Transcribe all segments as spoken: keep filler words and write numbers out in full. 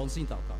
同心祷告。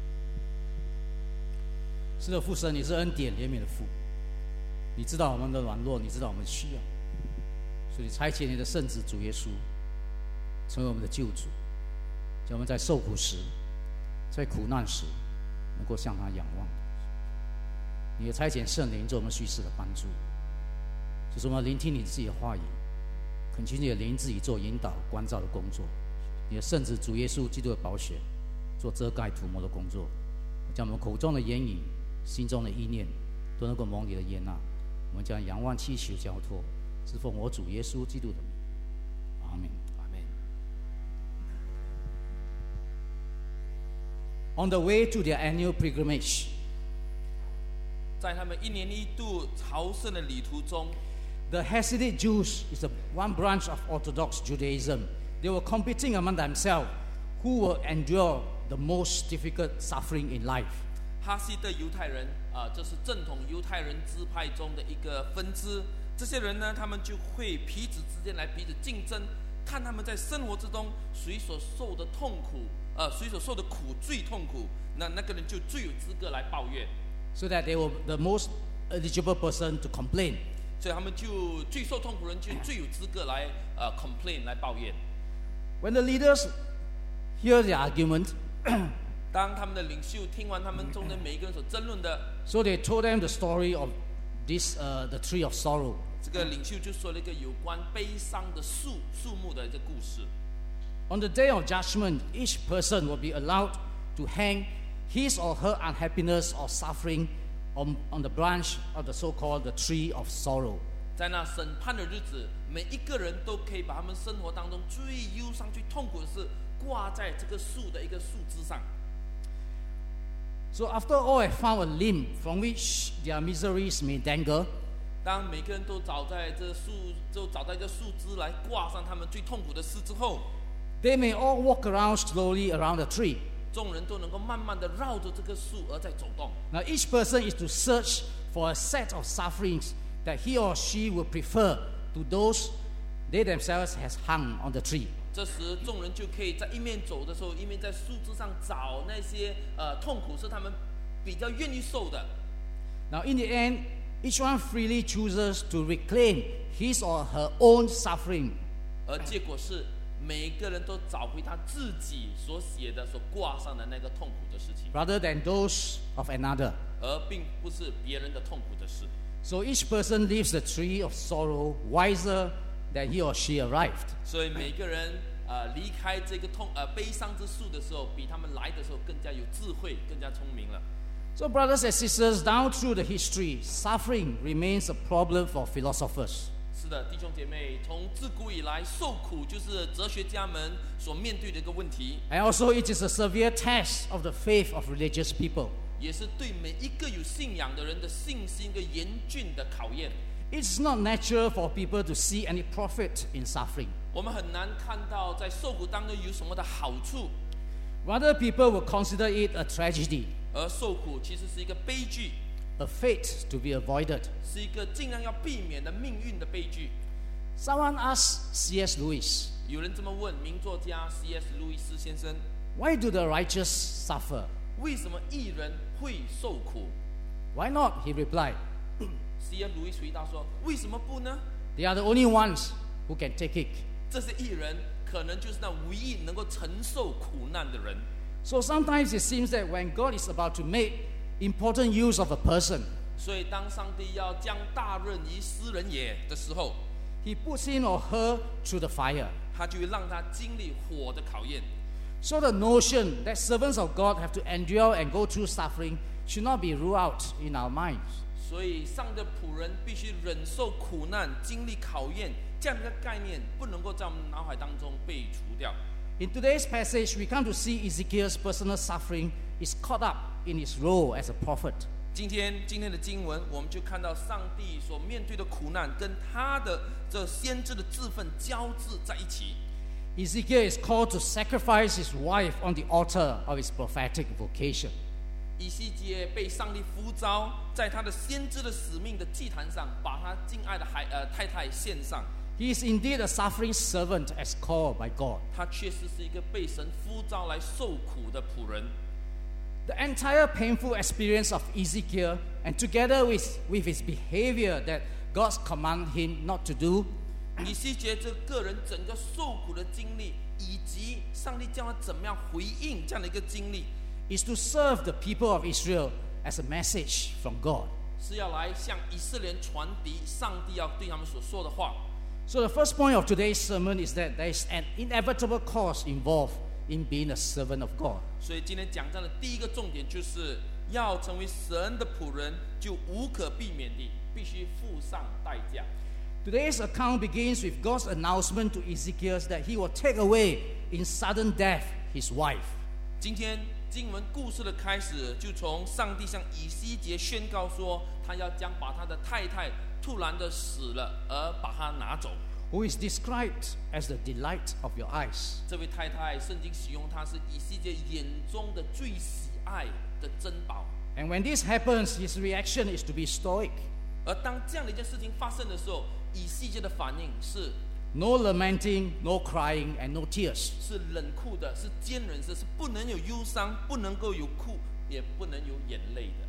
是的，父神，你是恩典怜悯的父，你知道我们的软弱，你知道我们的需要，所以你差遣你的圣子主耶稣成为我们的救主，叫我们在受苦时，在苦难时能够向他仰望。你也差遣圣灵做我们叙事的帮助，就是我们聆听你自己的话语，恳求你的灵自己做引导关照的工作，你的圣子主耶稣基督的宝血做遮盖涂抹的工作，将我们口中的言语、心中的意念都能够蒙你的悦纳。我们将仰望祈求交托，是奉我主耶稣基督的名，阿门。阿门。On the way to their annual pilgrimage, 在他们一年一度朝圣的旅途中， the Hasidic Jews is a one branch of Orthodox Judaism. They were competing among themselves who will endure the most difficult suffering in life. 哈西的犹太人啊、呃，这是正统犹太人支派中的一个分支。这些人呢，他们就会彼此之间来彼此竞争，看他们在生活之中谁所受的痛苦，呃，谁所受的苦最痛苦，那那个人就最有资格来抱怨。 So that they were the most eligible person to complain. 所以他们就最受痛苦人就最有资格来呃 complain 来抱怨。 When the leaders hear the argument, 当他们的领袖听完他们中的每一个人所争论的， so they told them the story of this, uh, the tree of sorrow. 这个领袖就说了一个有关悲伤的树树木的一个故事。 On the day of judgment, each person will be allowed to hang his or her unhappiness or suffering on, on the branch of the so-called the tree of sorrow. 在那审判的日子，每一个人都可以把他们生活当中最忧伤、最痛苦的事挂在这个树的一个树枝上。 So after all have found a limb from which their miseries may dangle, 当每个人都找在这树，就找到一个树枝来挂上他们最痛苦的事之后， they may all walk around slowly around the tree. 众人都能够慢慢的绕着这个树而在走动。 Now each person is to search for a set of sufferings that he or she would prefer to those they themselves has hung on the tree. 这时，众人就可以在一面走的时候，一面在树枝上找那些呃痛苦是他们比较愿意受的。 Now in the end, each one freely chooses to reclaim his or her own suffering. 而结果是，每个人都找回他自己所写的、所挂上的那个痛苦的事情， rather than those of another. 而并不是别人的痛苦的事。 So each person leaves the tree of sorrow wiser than he or she arrived. 所以每个人呃离开这个痛呃悲伤之树的时候，比他们来的时候更加有智慧，更加聪明了。 So brothers and sisters, down through the history, suffering remains a problem for philosophers. 是的，弟兄姐妹，从自古以来，受苦就是哲学家们所面对的一个问题， And also it is a severe test of the faith of religious people. 也是对每一个有信仰的人的信心一个严峻的考验。 It's not natural for people to see any profit in suffering. 我们很难看到在受苦当中有什么的好处， Rather, people will consider it a tragedy, 而受苦其实是一个悲剧， a fate to be avoided. 是一个尽量要避免的命运的悲剧。 Someone asked C S Lewis, 有人这么问名作家 C S 路易斯先生， why do the righteous suffer? 为什么艺人会受苦？ Why not? He replied. C S 路易斯回答说：为什么不呢？ They are the only ones who can take it. 这些艺人可能就是那唯一能够承受苦难的人。 So sometimes it seems that when God is about to make important use of a person, 所以当上帝要将大任于斯人也的时候， He puts him or her through the fire. 他就会让他经历火的考验。 So the notion that servants of God have to endure and go through suffering should not be ruled out in our minds. 所以上的仆人必须忍受苦难、经历考验，这样的概念不能够在我们脑海当中被除掉。 In today's passage, we come to see Ezekiel's personal suffering is caught up in his role as a prophet. 今天今天的经文，我们就看到上帝所面对的苦难，跟他的这先知的字分交织在一起。 Ezekiel is called to sacrifice his wife on the altar of his prophetic vocation. 以西结被上帝呼召，在他的先知的使命的祭坛上，把他敬爱的孩呃太太献上。 He is indeed a suffering servant as called by God. 他确实是一个被神呼召来受苦的仆人。 The entire painful experience of Ezekiel, and together with, with his behavior that God commanded him not to do, 以西结这个人整个受苦的经历，以及上帝叫他怎么样回应这样的一个经历， is to serve the people of Israel as a message from God. 是要来向以色列人传递上帝要对他们所说的话。 So the first point of today's sermon is that there is an inevitable cost involved in being a servant of God. 所以今天讲章的第一个重点就是要成为神的仆人，就无可避免地必须付上代价。 Today's account begins with God's announcement to Ezekiel that he will take away in sudden death his wife. 今天经文故事的开始，就从上帝向以西结宣告说，他要将把他的太太突然的死了，而把她拿走。 Who is described as the delight of your eyes. 这位太太，圣经形容她是以西结眼中的最喜爱的珍宝。 And when this happens, his reaction is to be stoic. 而当这样的一件事情发生的时候，以西结的反应是 No lamenting, no crying, and no tears. 是冷酷的，是坚韧的，是不能有忧伤，不能够有哭，也不能有眼泪的。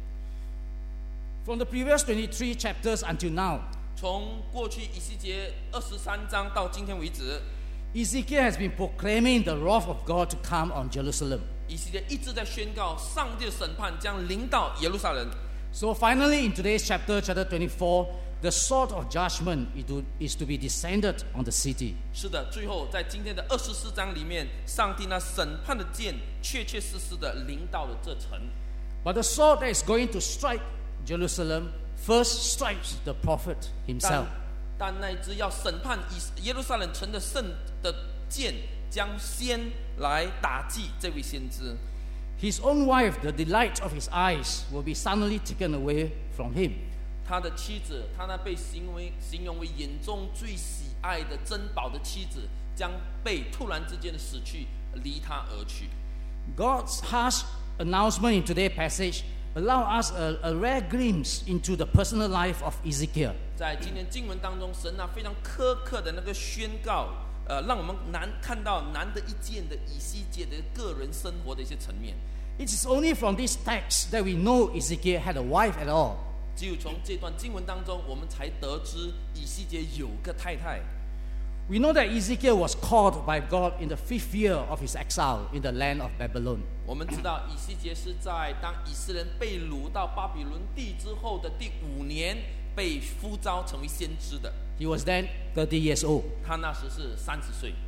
From the previous twenty-three chapters until now, 从过去以西结二十三章到今天为止， Ezekiel has been proclaiming the wrath of God to come on Jerusalem. 以西结一直在宣告上帝的审判将临到耶路撒冷。 So finally, in today's chapter, chapter twenty-four, the sword of judgment is to, is to be descended on the city. 是的，最后在今天的二十四章里面，上帝那审判的剑确确实实的临到了这城。 But the sword that is going to strike Jerusalem first strikes the prophet 但 himself. 但那只要审判以耶路撒冷城的圣的剑，将先来打击这位先知。 His own wife, the delight of his eyes, will be suddenly taken away from him. 他的妻子，他那被形为形容为眼中最喜爱的珍宝的妻子，将被突然之间的死去，离他而去。 God's harsh announcement in today's passage allow us a, a rare glimpse into the personal life of Ezekiel. 在今天经文当中，神啊非常苛刻的那个宣告，呃，让我们难看到难得一见的以西结的个人生活的一些层面。 It is only from this text that we know Ezekiel had a wife at all. 只有从这段经文当中，我们才得知以西结有个太太。 We know that Ezekiel was called by God in the fifth year of his exile in the land of Babylon. 我们知道以西结是在当以色列人被掳到巴比伦地之后的第五年被呼召成为先知的。 He was then thirty years old. 他那时是三十岁。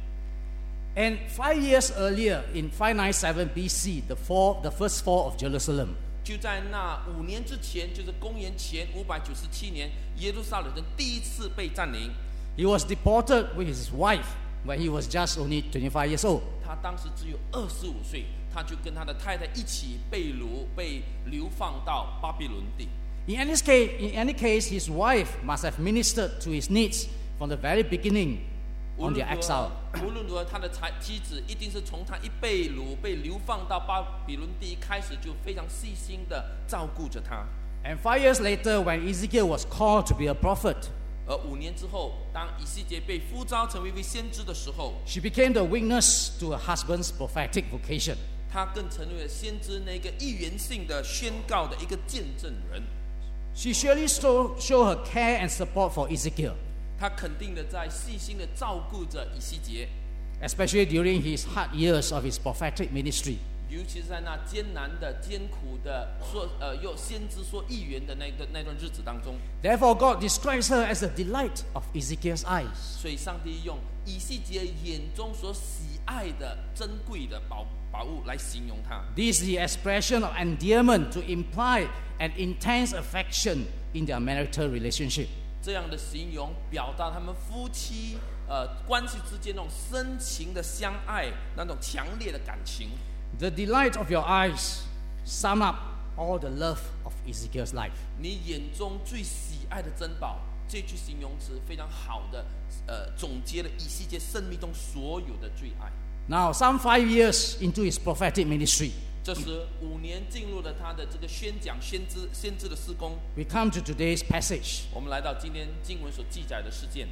And five years earlier, in five ninety-seven B C, the fall, the first fall of Jerusalem, 就在那五年之前，就是公元前五百九十七年，耶路撒冷城第一次被占领。 he was deported with his wife when he was just only twenty-five years old. 他当时只有二十五岁，他就跟他的太太一起被掳，被流放到巴比伦地。 In any case, in any case, his wife must have ministered to his needs from the very beginning 无 on 论 their 如 exile. 何，无论如何，他的才妻子一定是从他一被掳、被流放到巴比伦地开始，就非常细心的照顾着他。 And five years later, when Ezekiel was called to be a prophet, 而五年之后，当以西结被呼召成为一位先知的时候， she became the witness to her husband's prophetic vocation. 他更成为了先知那个预言性的宣告的一个见证人。 She surely showed show her care and support for Ezekiel, 他肯定的在细心的照顾着以西结， especially during his hard years of his prophetic ministry. 尤其是在那艰难的、艰苦的说呃，又先知说预言的那个那段日子当中， Therefore, God describes her as the delight of Ezekiel's eyes. 所以上帝用以西结眼中所喜爱的珍贵的宝宝物来形容他。 This is the expression of endearment to imply an intense affection in their marital relationship. 这样的形容表达他们夫妻呃关系之间那种深情的相爱，那种强烈的感情。 The delight of your eyes sum up all the love of Ezekiel's life. 你眼中最喜爱的珍宝，这句形容词非常好的呃总结了以西结生命中所有的最爱。 Now, some five years into his prophetic ministry, 这时五年进入了他的这个宣讲先知先知的事工。 we come to today's passage. 我们来到今天经文所记载的事件。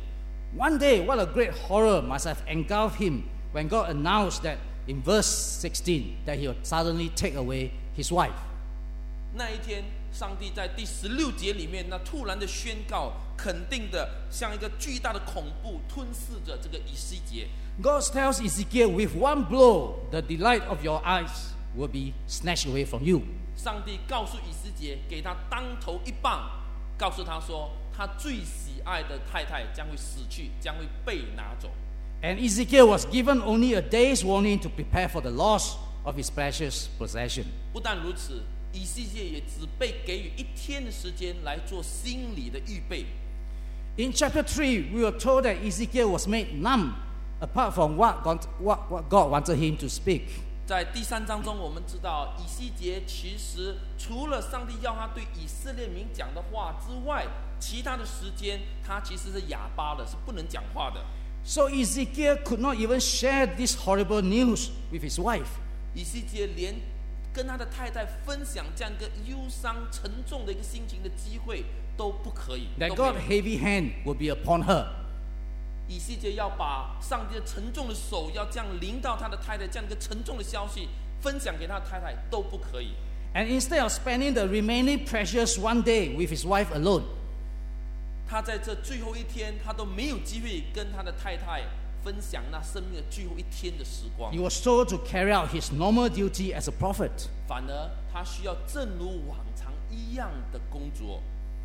One day, what a great horror must have engulfed him when God announced that in verse sixteen that he would suddenly take away his wife. 那一天，上帝在第十六节里面，那突然的宣告，肯定的像一个巨大的恐怖吞噬着这个以西结。 God tells Ezekiel, with one blow, the delight of your eyes will be snatched away from you. 上帝告诉以西结，给他当头一棒，告诉他说，他最喜爱的太太将会死去，将会被拿走。 And Ezekiel was given only a day's warning to prepare for the loss of his precious possession. 不但如此，以西结也只被给予一天的时间来做心理的预备。 In chapter three, we were told that Ezekiel was made numb, apart from what God, what, what God wanted him to speak. 在第三章中，我们知道以西结其实除了上帝要他对以色列民讲的话之外，其他的时间他其实是哑巴的，是不能讲话的。 So Ezekiel could not even share this horrible news with his wife. 以西结连跟他的太太分享这样一个忧伤沉重的一个心情的机会都不可以。 That 都没有 God's heavy hand will be upon her. 以西结要把上帝的沉重的手要这样临到他的太太，这样一个沉重的消息分享给他的太太都不可以。 And instead of spending the remaining precious one day with his wife alone, 他在这最后一天，他都没有机会跟他的太太分享那生命的最后一天的时光。 he was told to carry out his normal duty as a prophet. 反而他需要正如往常一样的工作。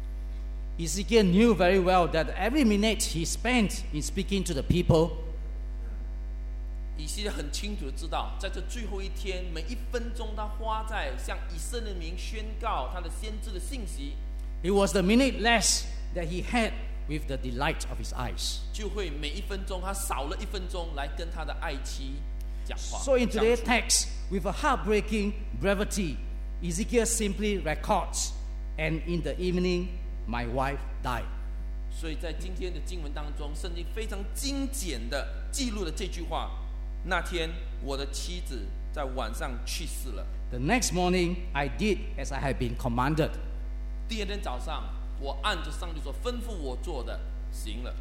Ezekiel knew very well that every minute he spent in speaking to the people, 以西结很清楚的知道，在这最后一天，每一分钟他花在向以色列民宣告他的先知的信息， it was the minute less that he had with the delight of his eyes. 就会每一分钟他少了一分钟来跟他的爱妻讲话。 So in 相 today's 处 text, with a heartbreaking brevity, Ezekiel simply records, and in the evening, my wife died. 所以在今天的经文当中，圣经非常精简的记录了这句话：那天我的妻子在晚上去世了。 The next morning, I did as I had been commanded. 第二天早上，我按着上帝所吩咐我做的行了。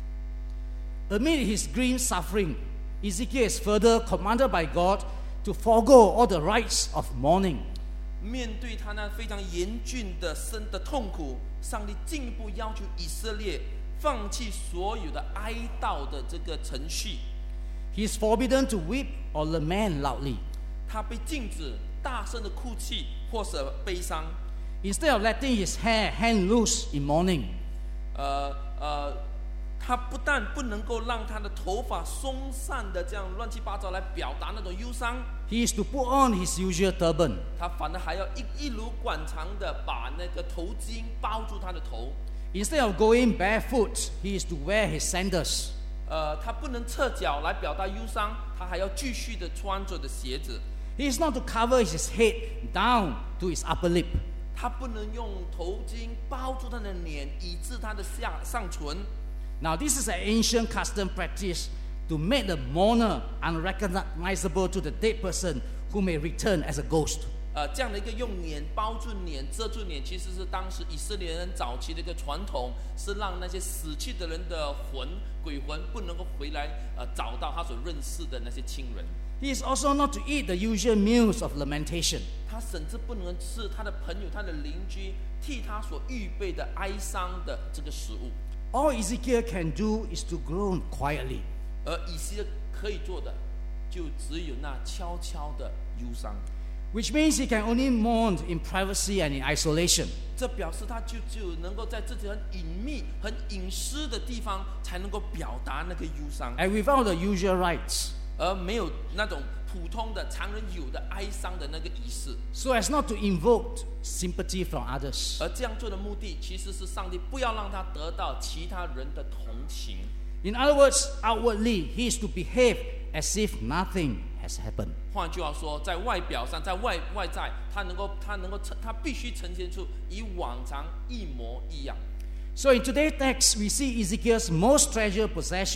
Amid his grim suffering, Ezekiel is further commanded by God to forego all the rites of mourning. 面对他那非常严峻的生的痛苦，上帝进一步要求以色列放弃所有的哀悼的这个程序。 He is forbidden to weep or lament loudly. 他被禁止大声的哭泣或是悲伤。 Instead of letting his hair hang loose in mourning, 呃呃，他不但不能够让他的头发松散的这样乱七八糟来表达那种忧伤， he is to put on his usual turban. 他反而还要一一如惯常的把那个头巾包住他的头。 Instead of going barefoot, he is to wear his sandals. 呃，他不能侧脚来表达忧伤，他还要继续的穿着的鞋子。 He is not to cover his head down to his upper lip. 他不能用头巾包住他的脸，以致他的下上唇。 Now, this is an ancient custom practice to make the mourner unrecognizable to the dead person who may return as a ghost. 呃，这样的一个用脸包住脸、遮住脸，其实是当时以色列人早期的一个传统，是让那些死去的人的魂、鬼魂不能够回来，呃，找到他所认识的那些亲人。 He is also not to eat the usual meals of lamentation. 他甚至不能吃他的朋友、他的邻居替他所预备的哀伤的这个食物。 All Ezekiel can do is to groan quietly. 而以西结可以做的，就只有那悄悄的忧伤。 Which means he can only mourn in privacy and in isolation. 这表示他就只有能够在自己很隐秘、很隐私的地方，才能够表达那个忧伤， And without the usual rites, 而没有那种普通的常人有的哀伤的那个仪式。 so as not to invoke sympathy from others. 而这样做的目的，其实是上帝不要让他得到其他人的同情。 In other words, outwardly, he is to behave as if nothing has happened. 换句话说，在外表上，在外外在，他能够，他能够呈，他必须呈现出与往常一模一样。 So in today's text, we see Ezekiel's most treasured possession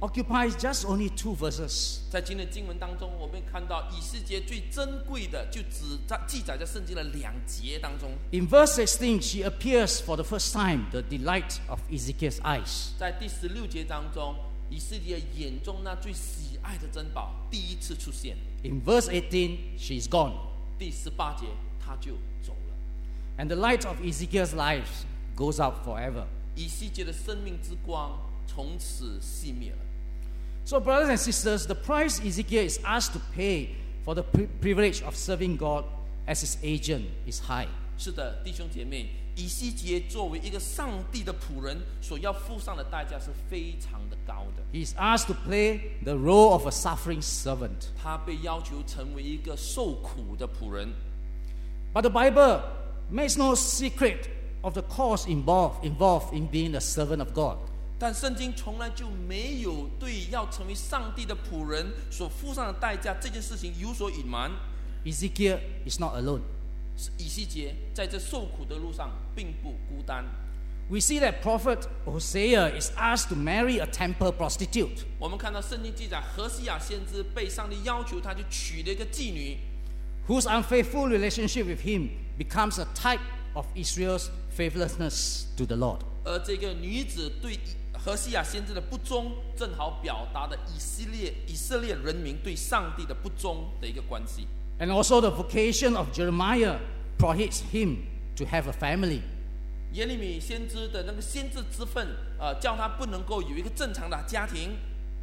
occupies just only two verses. 在今天的经文当中，我们看到以西结最珍贵的，就只在记载在圣经的两节当中。 In verse sixteen, she appears for the first time, the delight of Ezekiel's eyes. 在第十六节当中，以西结眼中那最喜爱的珍宝第一次出现。 In verse eighteen, she's gone. 第十八节，他就走了。 And the light of Ezekiel's life goes out forever. 以西结的生命之光从此熄灭了。 So, brothers and sisters, the price Ezekiel is asked to pay for the pri- privilege of serving God as his agent is high. 是的，弟兄姐妹，以西结作为一个上帝的仆人，所要付上的代价是非常的高的。 He is asked to play the role of a suffering servant. 他被要求成为一个受苦的仆人。 But the Bible makes no secret of the cost involved, involved in being a servant of God. 但圣经从来就没有对要成为上帝的仆人所付上的代价这件事情有所隐瞒。 Ezekiel is not alone. 以西结在这受苦的路上并不孤单。 We see that prophet Hosea is asked to marry a temple prostitute. 我们看到圣经记载，何西亚先知被上帝要求，他就娶了一个妓女， whose unfaithful relationship with him becomes a type of Israel's faithlessness to the Lord. 而这个女子对何西亚先知的不忠，正好表达了以色列以色列人民对上帝的不忠的一个关系。 And also the vocation of Jeremiah prohibits him to have a family. 耶利米先知的那个先知之分，呃，叫他不能够有一个正常的家庭。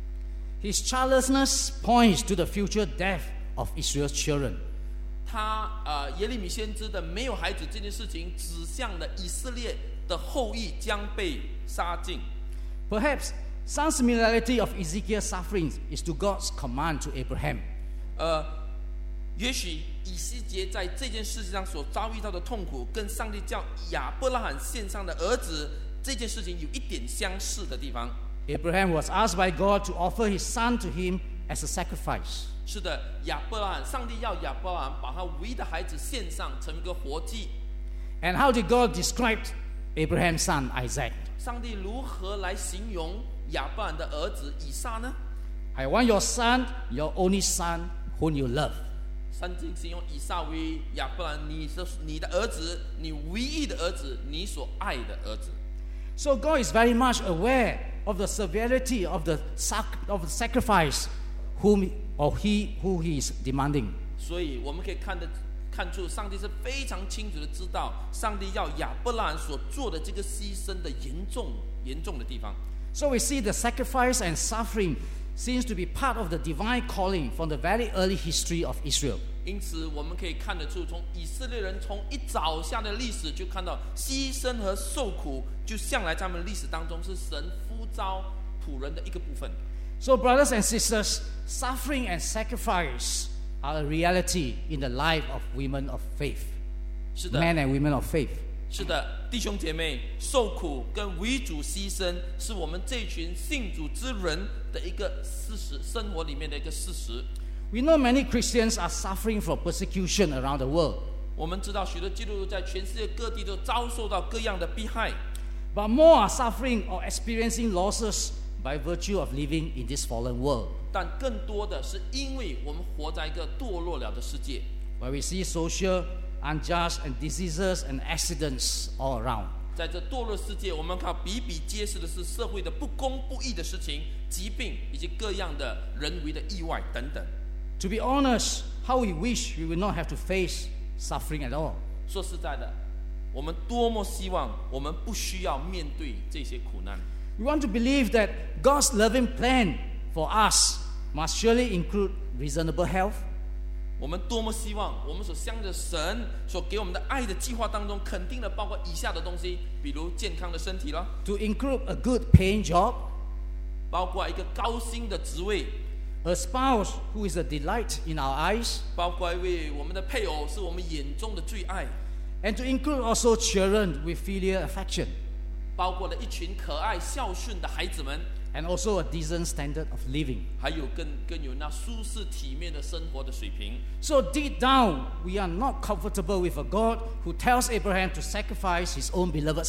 His childlessness points to the future death of Israel's children. 他呃，耶利米先知的没有孩子这件事情，指向了以色列的后裔将被杀尽。 Perhaps some similarity of Ezekiel's sufferings is to God's command to Abraham. 呃，也许以西结在这件事情上所遭遇到的痛苦，跟上帝叫亚伯拉罕献上的儿子这件事情有一点相似的地方。 Abraham was asked by God to offer his son to him as a sacrifice. 是的，亚伯拉罕，上帝要亚伯拉罕把他唯一的孩子献上，成为一个活祭。 And how did God describe Abraham's son Isaac? 上帝如何来形容亚伯拉罕的儿子以撒呢？ I want your son, your only son, whom you love. 圣经形容以撒为亚伯拉罕，你是你的儿子，你唯一的儿子，你所爱的儿子。 So God is very much aware of the severity of the sac- of the sacrifice whom or he who he is demanding. 所以我们可以看得看出，上帝是非常清楚的知道，上帝要亚伯拉罕所做的这个牺牲的严重严重的地方。 So we see the sacrifice and suffering seems to be part of the divine calling from the very early history of Israel. 因此，我们可以看得出，从以色列人从一早下的历史就看到，牺牲和受苦就向来在他们历史当中是神呼召仆人的一个部分。 So brothers and sisters, suffering and sacrifice are a reality in the life of women of faith. 是的， Men and women of faith. 是的，弟兄姐妹，受苦跟为主牺牲，是我们这群信主之人的一个事实，生活里面的一个事实。 We know many Christians are suffering from persecution around the world. 我们知道许多基督徒在全世界各地都遭受到各样的迫害， But more are suffering or experiencing losses by virtue of living in this fallen world, 但更多的是因为我们活在一个堕落了的世界， where we see social unjust and diseases and accidents all around. 在这堕落世界，我们看比比皆是的是社会的不公不义的事情、疾病以及各样的人为的意外等等。 To be honest, how we wish we would not have to face suffering at all. 说实在的，我们多么希望我们不需要面对这些苦难。 We want to believe that God's loving plan for us must surely include reasonable health, 我们多么希望我们所相信的神所给我们的爱的计划当中，肯定的包括以下的东西，比如健康的身体了， to include a good paying job, 包括一个高薪的职位， a spouse who is a delight in our eyes, 包括一位我们的配偶是我们眼中的最爱， and to include also children with filial affection, 包括了一群可爱孝顺的孩子们， and also a decent standard of living. 还有更更有那舒适体面的生活的水平。 So deep down, we are not comfortable with a God who tells Abraham to sacrifice his own beloved son.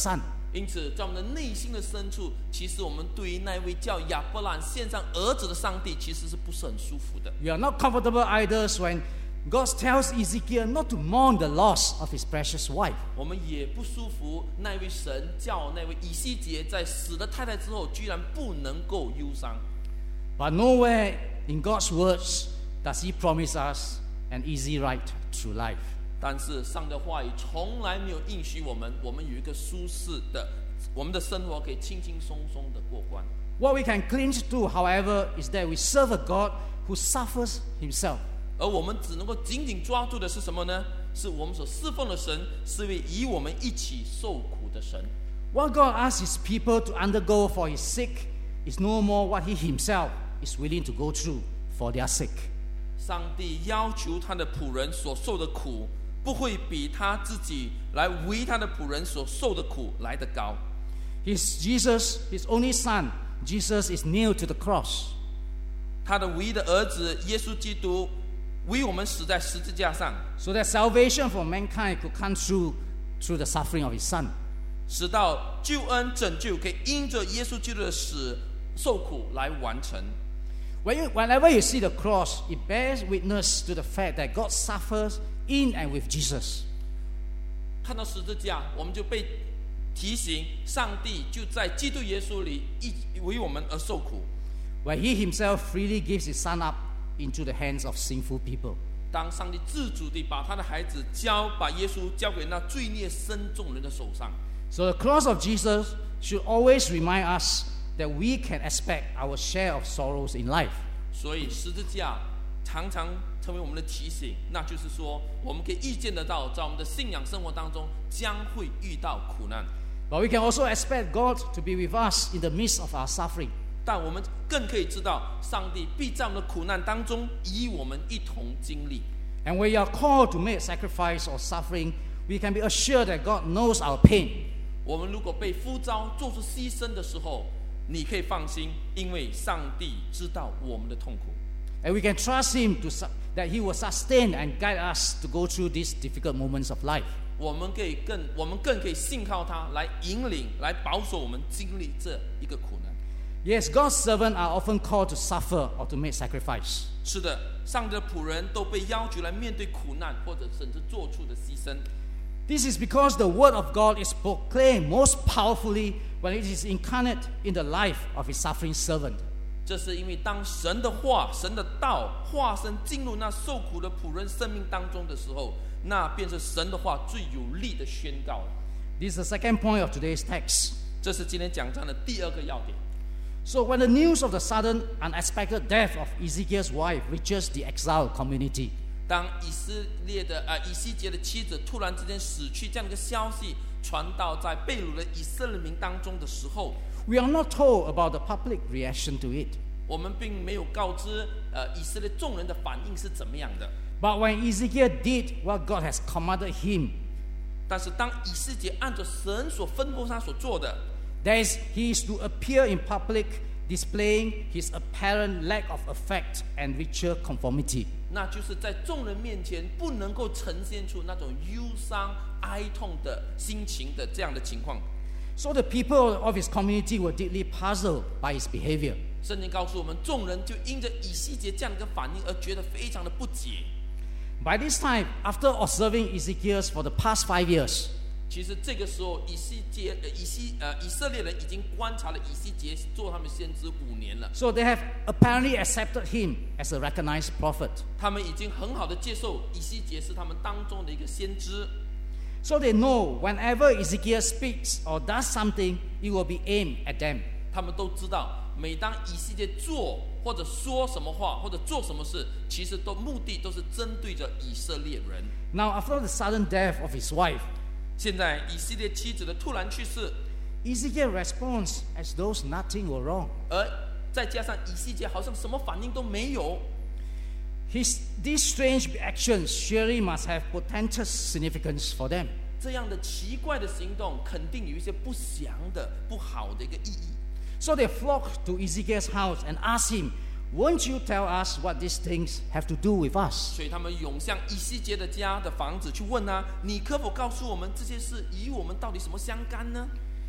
因此，在我们的内心的深处，其实我们对于那位叫亚伯兰献上儿子的上帝，其实是不是很舒服的？ We are not comfortable either when God tells Ezekiel not to mourn the loss of his precious wife. 我们也不舒服，那位神叫那位以西结在死了太太之后，居然不能够忧伤。 But nowhere in God's words does he promise us an easy ride through life. 但是上帝的话语从来没有应许我们，我们有一个舒适的，我们的生活可以轻轻松松的过关。 What we can cling to, however, is that we serve a God who suffers himself. 而我们只能够紧紧抓住的是什么呢？是我们所侍奉的神，是为与我们一起受苦的神。 What God asks his people to undergo for his sake is no more what he himself is willing to go through for their sake. 上帝要求他的仆人所受的苦，不会比他自己来为他的仆人所受的苦来得高。 His Jesus, his only son, Jesus is nailed to the cross. 他的唯一的儿子耶稣基督为我们死在十字架上， So that salvation for mankind could come through through the suffering of his son. 使到救恩拯救可以因着耶稣基督的死受苦来完成。 When you, whenever you see the cross, it bears witness to the fact that God suffers in and with Jesus. 看到十字架，我们就被提醒，上帝就在基督耶稣里一为我们而受苦。 Where he himself freely gives his son up into the hands of sinful people. 当上帝自主地把他的孩子交，把耶稣交给那罪孽深重人的手上。 So the cross of Jesus should always remind us that we can expect our share of sorrows in life. 所以十字架常常成为我们的提醒，那就是说，我们可以预见得到，在我们的信仰生活当中将会遇到苦难。 But we can also expect God to be with us in the midst of our suffering. 但我们更可以知道，上帝必在我们的苦难当中与我们一同经历。 And when you are called to make sacrifice or suffering, we can be assured that God knows our pain. 我们如果被呼召做出牺牲的时候，你可以放心，因为上帝知道我们的痛苦。 And we can trust him to su- that he will sustain and guide us to go through these difficult moments of life. 我们可以更，我们更可以信靠他来引领、来保守我们经历这一个苦难。 Yes, God's servants are often called to suffer or to make sacrifice. 是的，上帝的仆人都被要求来面对苦难，或者甚至做出的牺牲。 This is because the word of God is proclaimed most powerfully when it is incarnate in the life of his suffering servant. 这是因为当神的话、神的道化身进入那受苦的仆人生命当中的时候，那便是神的话最有力的宣告了。 This is the second point of today's text. 这是今天讲章的第二个要点。 So when the news of the sudden, unexpected death of Ezekiel's wife reaches the exiled community, 当以色列的呃以西结的妻子突然之间死去这样的一个消息传到在被掳的以色列民当中的时候， we are not told about the public reaction to it. 我们并没有告知呃以色列众人的反应是怎么样的。 But when Ezekiel did what God has commanded him, 但是当以西结按照神所吩咐他所做的， that is, he is to appear in public, displaying his apparent lack of affect and ritual conformity. 那就是在众人面前不能够呈现出那种忧伤、哀痛的心情的这样的情况。 So the people of his community were deeply puzzled by his behavior. 圣经告诉我们，众人就因着以西结这样的一个反应而觉得非常的不解。 By this time, after observing Ezekiel for the past five years, 其实这个时候，以西结、呃、以西呃以色列人已经观察了以西结做他们先知五年了， so they have apparently accepted him as a recognized prophet. 他们已经很好的接受以西结是他们当中的一个先知。 So they know whenever Ezekiel speaks or does something, it will be aimed at them. 他们都知道，每当以西结做或者说什么话或者做什么事，其实都目的都是针对着以色列人。 Now, after the sudden death of his wife, 现在以色列妻子的突然去世， Ezekiel responds as though nothing were wrong. 而再加上以西结好像什么反应都没有， His, these strange actions surely must have portentous significance for them. 这样的奇怪的行动肯定有一些不祥的、不好的一个意义。 So they flocked to Ezekiel's house and asked him, "Won't you tell us what these things have to do with us?" 所以他们涌向以西结的家的房子去问啊，你可否告诉我们这些事与我们到底什么相干呢？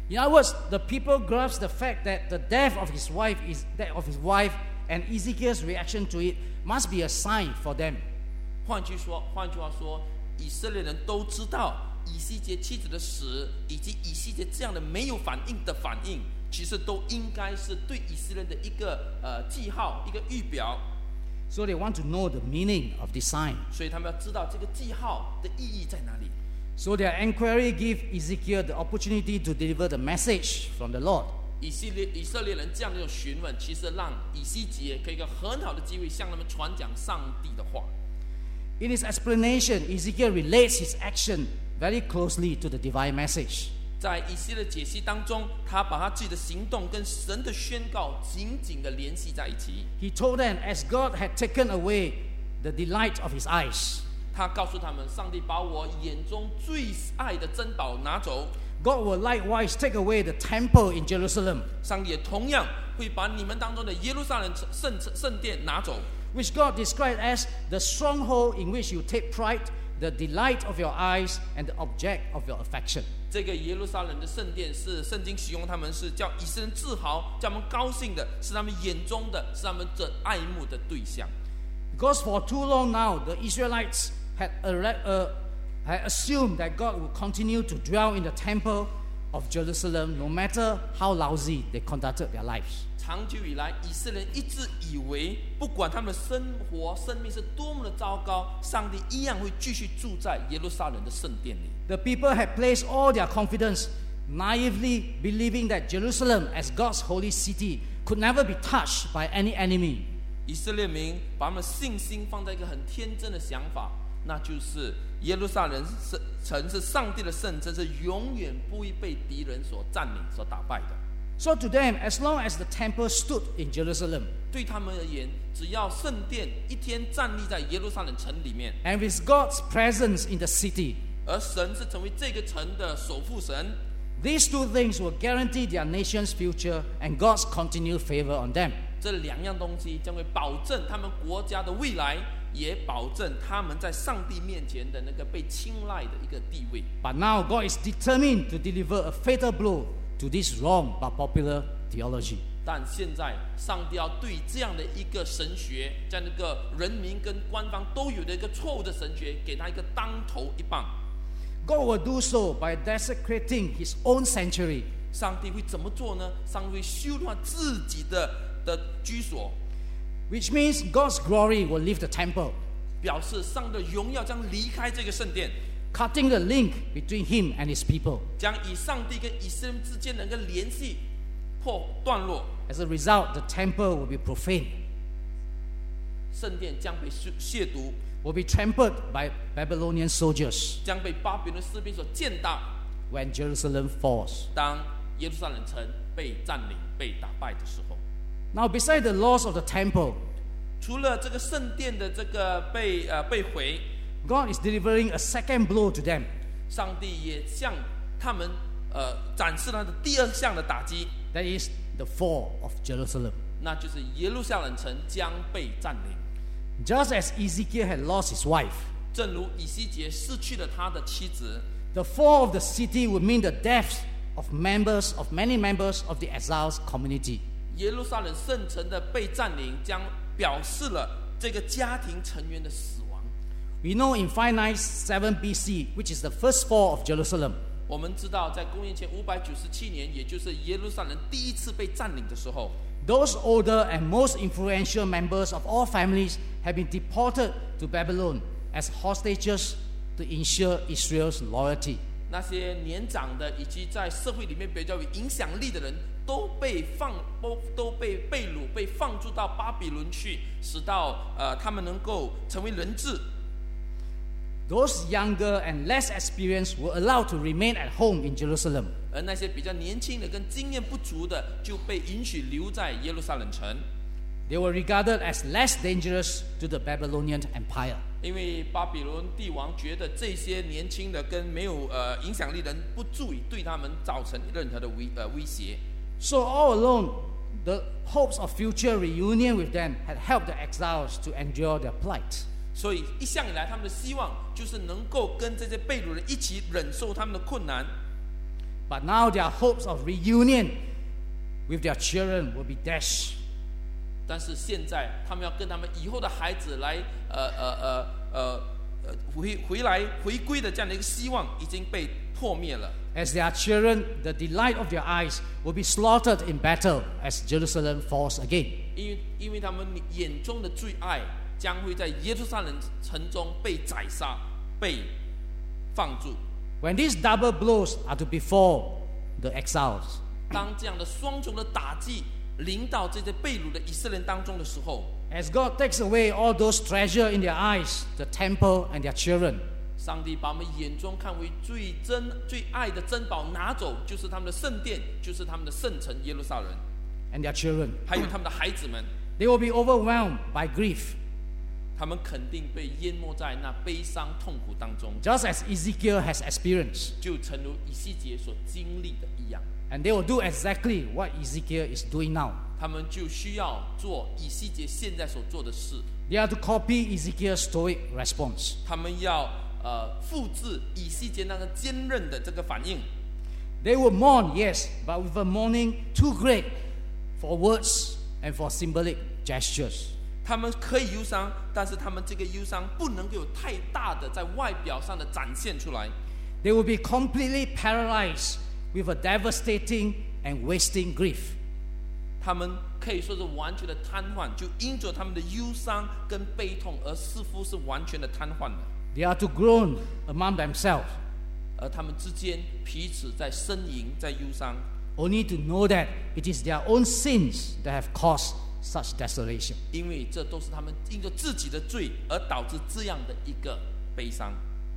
In other words, the people grasp the fact that the death of his wife is that of his wife and Ezekiel's reaction to it must be a sign for them. 换句说，换句话说，以色列人都知道以西结妻子的死，以及以西结这样的没有反应的反应，其实都应该是对以色列的一个呃记号，一个预表。 So they want to know the meaning of this sign. 所以他们要知道这个记号的意义在哪里。 So their inquiry gave Ezekiel the opportunity to deliver the message from the Lord. 以色列以色列人这样的一种询问，其实让以西结可以一个很好的机会向他们传讲上帝的话。 In his explanation, Ezekiel relates his action very closely to the divine message. 在以西结的解析当中，他把他自己的行动跟神的宣告紧紧的联系在一起。 He told them, as God had taken away the delight of his eyes, 他告诉他们，上帝把我眼中最爱的珍宝拿走。 God will likewise take away the temple in Jerusalem, 上帝也同样会把你们当中的耶路撒冷圣圣殿拿走。 which God described as the stronghold in which you take pride, the delight of your eyes, and the object of your affection. 这个耶路撒冷的圣殿是圣经形容他们是叫以色列人自豪，叫他们高兴的，是他们眼中的，是他们这爱慕的对象。 Because for too long now, the Israelites had, uh, had assumed that God would continue to dwell in the temple of Jerusalem, no matter how lousy they conducted their lives. 长久以来，以色列人一直以为，不管他们的生活、生命是多么的糟糕，上帝一样会继续住在耶路撒冷的圣殿里。 The people had placed all their confidence, naively believing that Jerusalem, as God's holy city, could never be touched by any enemy. 以色列民把他们信心放在一个很天真的想法，那就是耶路撒冷城是上帝的圣城，是永远不会被敌人所占领、所打败的。 So to them, as long as the temple stood in Jerusalem, 对他们而言，只要圣殿一天站立在耶路撒冷城里面， and with God's presence in the city, 而神是成为这个城的守护神， these two things will guarantee their nation's future and God's continued favor on them. 这两样东西将会保证他们国家的未来，也保证他们在上帝面前的那个被青睐的一个地位。 But now God is determined to deliver a fatal blow to this wrong but popular theology. 但现在，上帝要对这样的一个神学，这样的一个人民跟官方都有的一个错误的神学，给他一个当头一棒。 God will do so by desecrating His own sanctuary. 上帝会怎么做呢？上帝会修炼自己的的居所， Which means God's glory will leave the temple, 表示上帝的荣耀将离开这个圣殿， cutting the link between Him and His people. 将以上帝跟以色列之间的一个联系破段落。 As a result, the temple will be profaned, 圣殿将被亵渎， will be trampled by Babylonian soldiers 将被巴比伦士兵所践踏。 when Jerusalem falls. 当耶路撒冷城被占领、被打败的时候， Now, beside the loss of the temple, 除了这个圣殿的这个被呃被毁， God is delivering a second blow to them. 上帝也向他们呃展示他的第二项的打击， That is the fall of Jerusalem. 那就是耶路撒冷城将被占领。 Just as Ezekiel had lost his wife, 正如以西结失去了他的妻子， the fall of the city would mean the death of members of many members of the exiles community. 耶路撒冷圣城的被占领，将表示了这个家庭成员的死亡。 We know in five ninety-seven B C, which is the first fall of Jerusalem, 我们知道，在公元前五百九十七年，也就是耶路撒冷第一次被占领的时候， those older and most influential members of all families have been deported to Babylon as hostages to ensure Israel's loyalty. 那些年长的以及在社会里面比较有影响力的人，都被放都都被被掳，被放逐到巴比伦去，使到呃他们能够成为人质。 Those younger and less experienced were allowed to remain at home in Jerusalem. 而那些比较年轻的跟经验不足的，就被允许留在耶路撒冷城。 They were regarded as less dangerous to the Babylonian Empire. 因为巴比伦帝王觉得这些年轻的跟没有呃影响力的人不足以对他们造成任何的威呃威胁。 So all along, the hopes of future reunion with them had helped the exiles to endure their plight. 所以一向以来，他们的希望就是能够跟这些被掳人一起忍受他们的困难。 But now their hopes of reunion with their children will be dashed. 但是现在他们要跟他们以后的孩子来呃呃呃呃呃回回来回归的这样的一个希望已经被破灭了。 As their children, the delight of their eyes will be slaughtered in battle as Jerusalem falls again. 因为因为他们眼中的最爱将会在耶路撒冷城中被宰杀、被放逐。 When these double blows are to befall the exiles, 当这样的双重的打击临到这些被掳的以色列人当中的时候， as God takes away all those treasure in their eyes, the temple and their children, 上帝把我们眼中看为最珍、最爱的珍宝拿走，就是他们的圣殿，就是他们的圣城耶路撒冷， and their children, 还有他们的孩子们， they will be overwhelmed by grief, 他们肯定被淹没在那悲伤痛苦当中， just as Ezekiel has experienced. 就诚如以西结所经历的一样。 And they will do exactly what Ezekiel is doing now. 他们就需要做以西结现在所做的事， They are to copy Ezekiel's stoic response. 他们要呃复制以西结那个坚韧的这个反应。 They will mourn, yes, but with a mourning too great for words and for symbolic gestures. 他们可以忧伤，但是他们这个忧伤不能够有太大的在外表上的展现出来。 They will be completely paralyzed with a devastating and wasting grief. 他们可以说是完全的瘫痪，就因着他们的忧伤跟悲痛，而似乎是完全的瘫痪的。 They are to groan among themselves, 而他们之间彼此在呻吟，在忧伤， only to know that it is their own sins that have caused such desolation. 因为这都是他们因着自己的罪而导致这样的一个悲伤。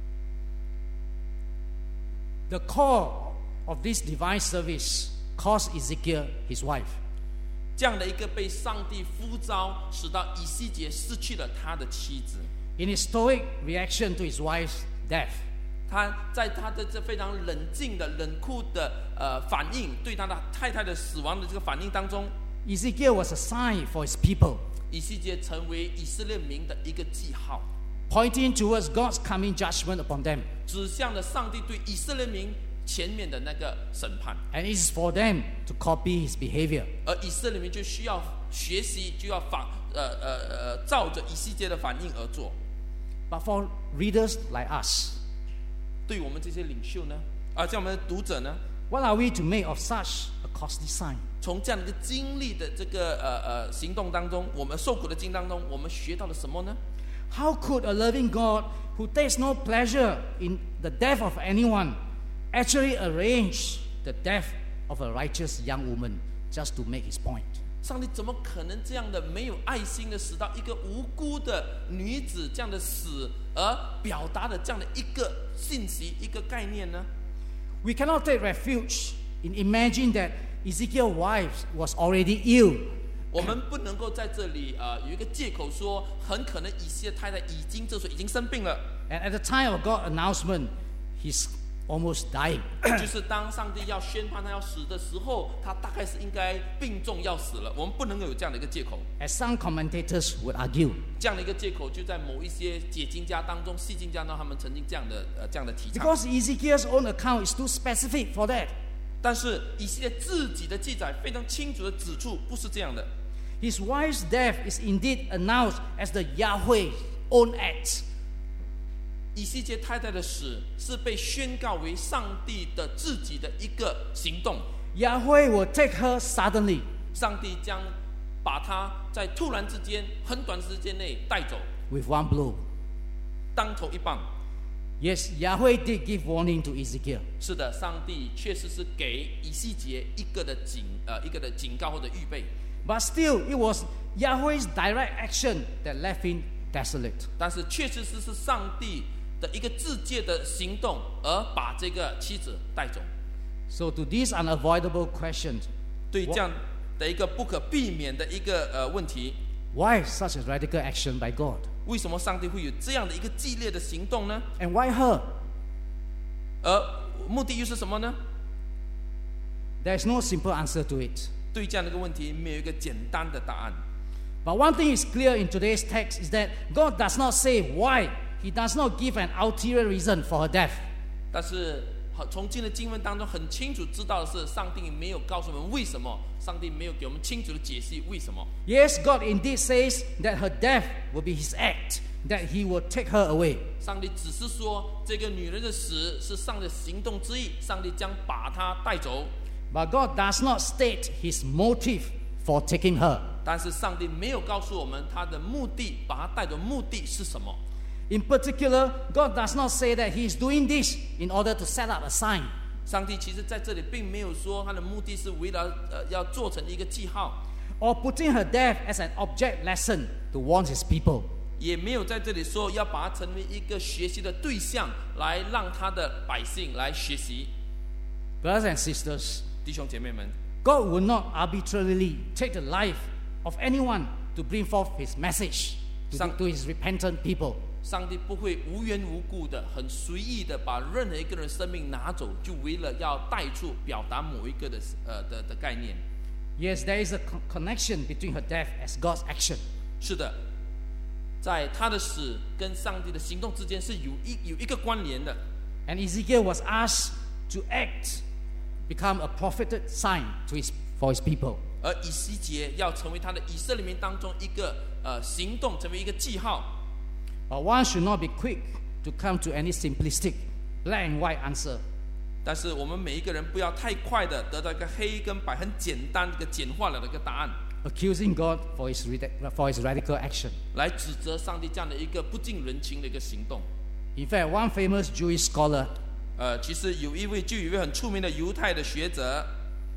The core of this divine service cost Ezekiel his wife. 这样的一个被上帝呼召，使到以西结失去了他的妻子。 In his stoic reaction to his wife's death, 他在他的这非常冷静的、冷酷的呃反应，对他的太太的死亡的这个反应当中， Ezekiel was a sign for his people, 以西结成为以色列民的一个记号， pointing towards God's coming judgment upon them. 指向了上帝对以色列民前面的那个审判。 And it is for them to copy his behavior. 而以色列民就需要学习，就要反呃呃呃照着以西结的反应而做。 But for readers like us, 对我们这些领袖呢，啊，像我们的读者呢， what are we to make of such a costly sign? 从这样的一个经历的这个呃呃行动当中，我们受苦的经当中，我们学到了什么呢？ How could a loving God who takes no pleasure in the death of anyone actually arrange the death of a righteous young woman just to make his point? 上帝怎么可能这样的没有爱心的使到一个无辜的女子这样的死，而表达的这样的一个信息、一个概念呢？ We cannot take refuge in imagining that Ezekiel's wife was already ill. 我们不能够在这里呃有一个借口说，很可能以西结太太已经这时候已经生病了。 And at the time of God's announcement, he's almost dying. 就是当上帝要宣判他要死的时候，他大概是应该病重要死了。我们不能够有这样的一个借口。 As some commentators would argue, 这样的一个借口，就在某一些解经家当中、戏经家当中，他们曾经这样的呃这样的提倡。 because Ezekiel's own account is too specific for that. 但是以西结自己的记载非常清楚的指出，不是这样的。 His wife's death is indeed announced as the Yahweh's own act. 以西结太太的死是被宣告为上帝的自己的一个行动。 Yahweh will take her suddenly. 上帝将把她在突然之间、很短时间内带走， With one blow. 当头一棒。 Yes, Yahweh did give warning to Ezekiel. 是的，上帝确实是给以西结一个的警呃一个的警告或者预备。 But still, it was Yahweh's direct action that left him desolate. 但是确实是是上帝的一个自介的行动，而把这个妻子带走。 So to these unavoidable questions, 对这样的一个不可避免的一个呃问题， why such a radical action by God? 为什么上帝会有这样的一个激烈的行动呢？ And why her? 而目的又是什么呢？ There is no simple answer to it. 对这样的一个问题，没有一个简单的答案。 But one thing is clear in today's text is that God does not say why. He does not give an ulterior reason for her death. 但是好，从今天的经文当中很清楚知道的是，上帝没有告诉我们为什么，上帝没有给我们清楚的解析为什么。 Yes, God indeed says that her death will be his act, that he will take her away. 上帝只是说这个女人的死是上帝的行动之一，上帝将把她带走。 But God does not state his motive for taking her. 但是上帝没有告诉我们他的目的，把她带走目的是什么。 In particular, God does not say that he is doing this in order to set up a sign. 上帝其实在这里并没有说他的目的是为了呃要做成一个记号， Or putting her death as an object lesson to warn his people. 也没有在这里说要把它成为一个学习的对象，来让他的百姓来学习。 Brothers and sisters, 弟兄姐妹们， God will not arbitrarily take the life of anyone to bring forth his message to, Sang- to his repentant people. 上帝不会无缘无故的、很随意的把任何一个人生命拿走，就为了要带出、表达某一个的呃的的概念。 Yes, there is a con- connection between her death as God's action. 是的，在他的死跟上帝的行动之间是有一有一个关联的。 And Ezekiel was asked to act, become a prophetic sign to his, for his people. 而以西结要成为他的以色列民当中一个呃行动，成为一个记号。 But one should not be quick to come to any simplistic, black and white answer. 但是我们每一个人不要太快的得到一个黑跟白很简单、一个简化了的一个答案， Accusing God for his, for his radical action. 来指责上帝这样的一个不近人情的一个行动。 In fact, one famous Jewish scholar, 呃，其实有一位就有一位很出名的犹太的学者，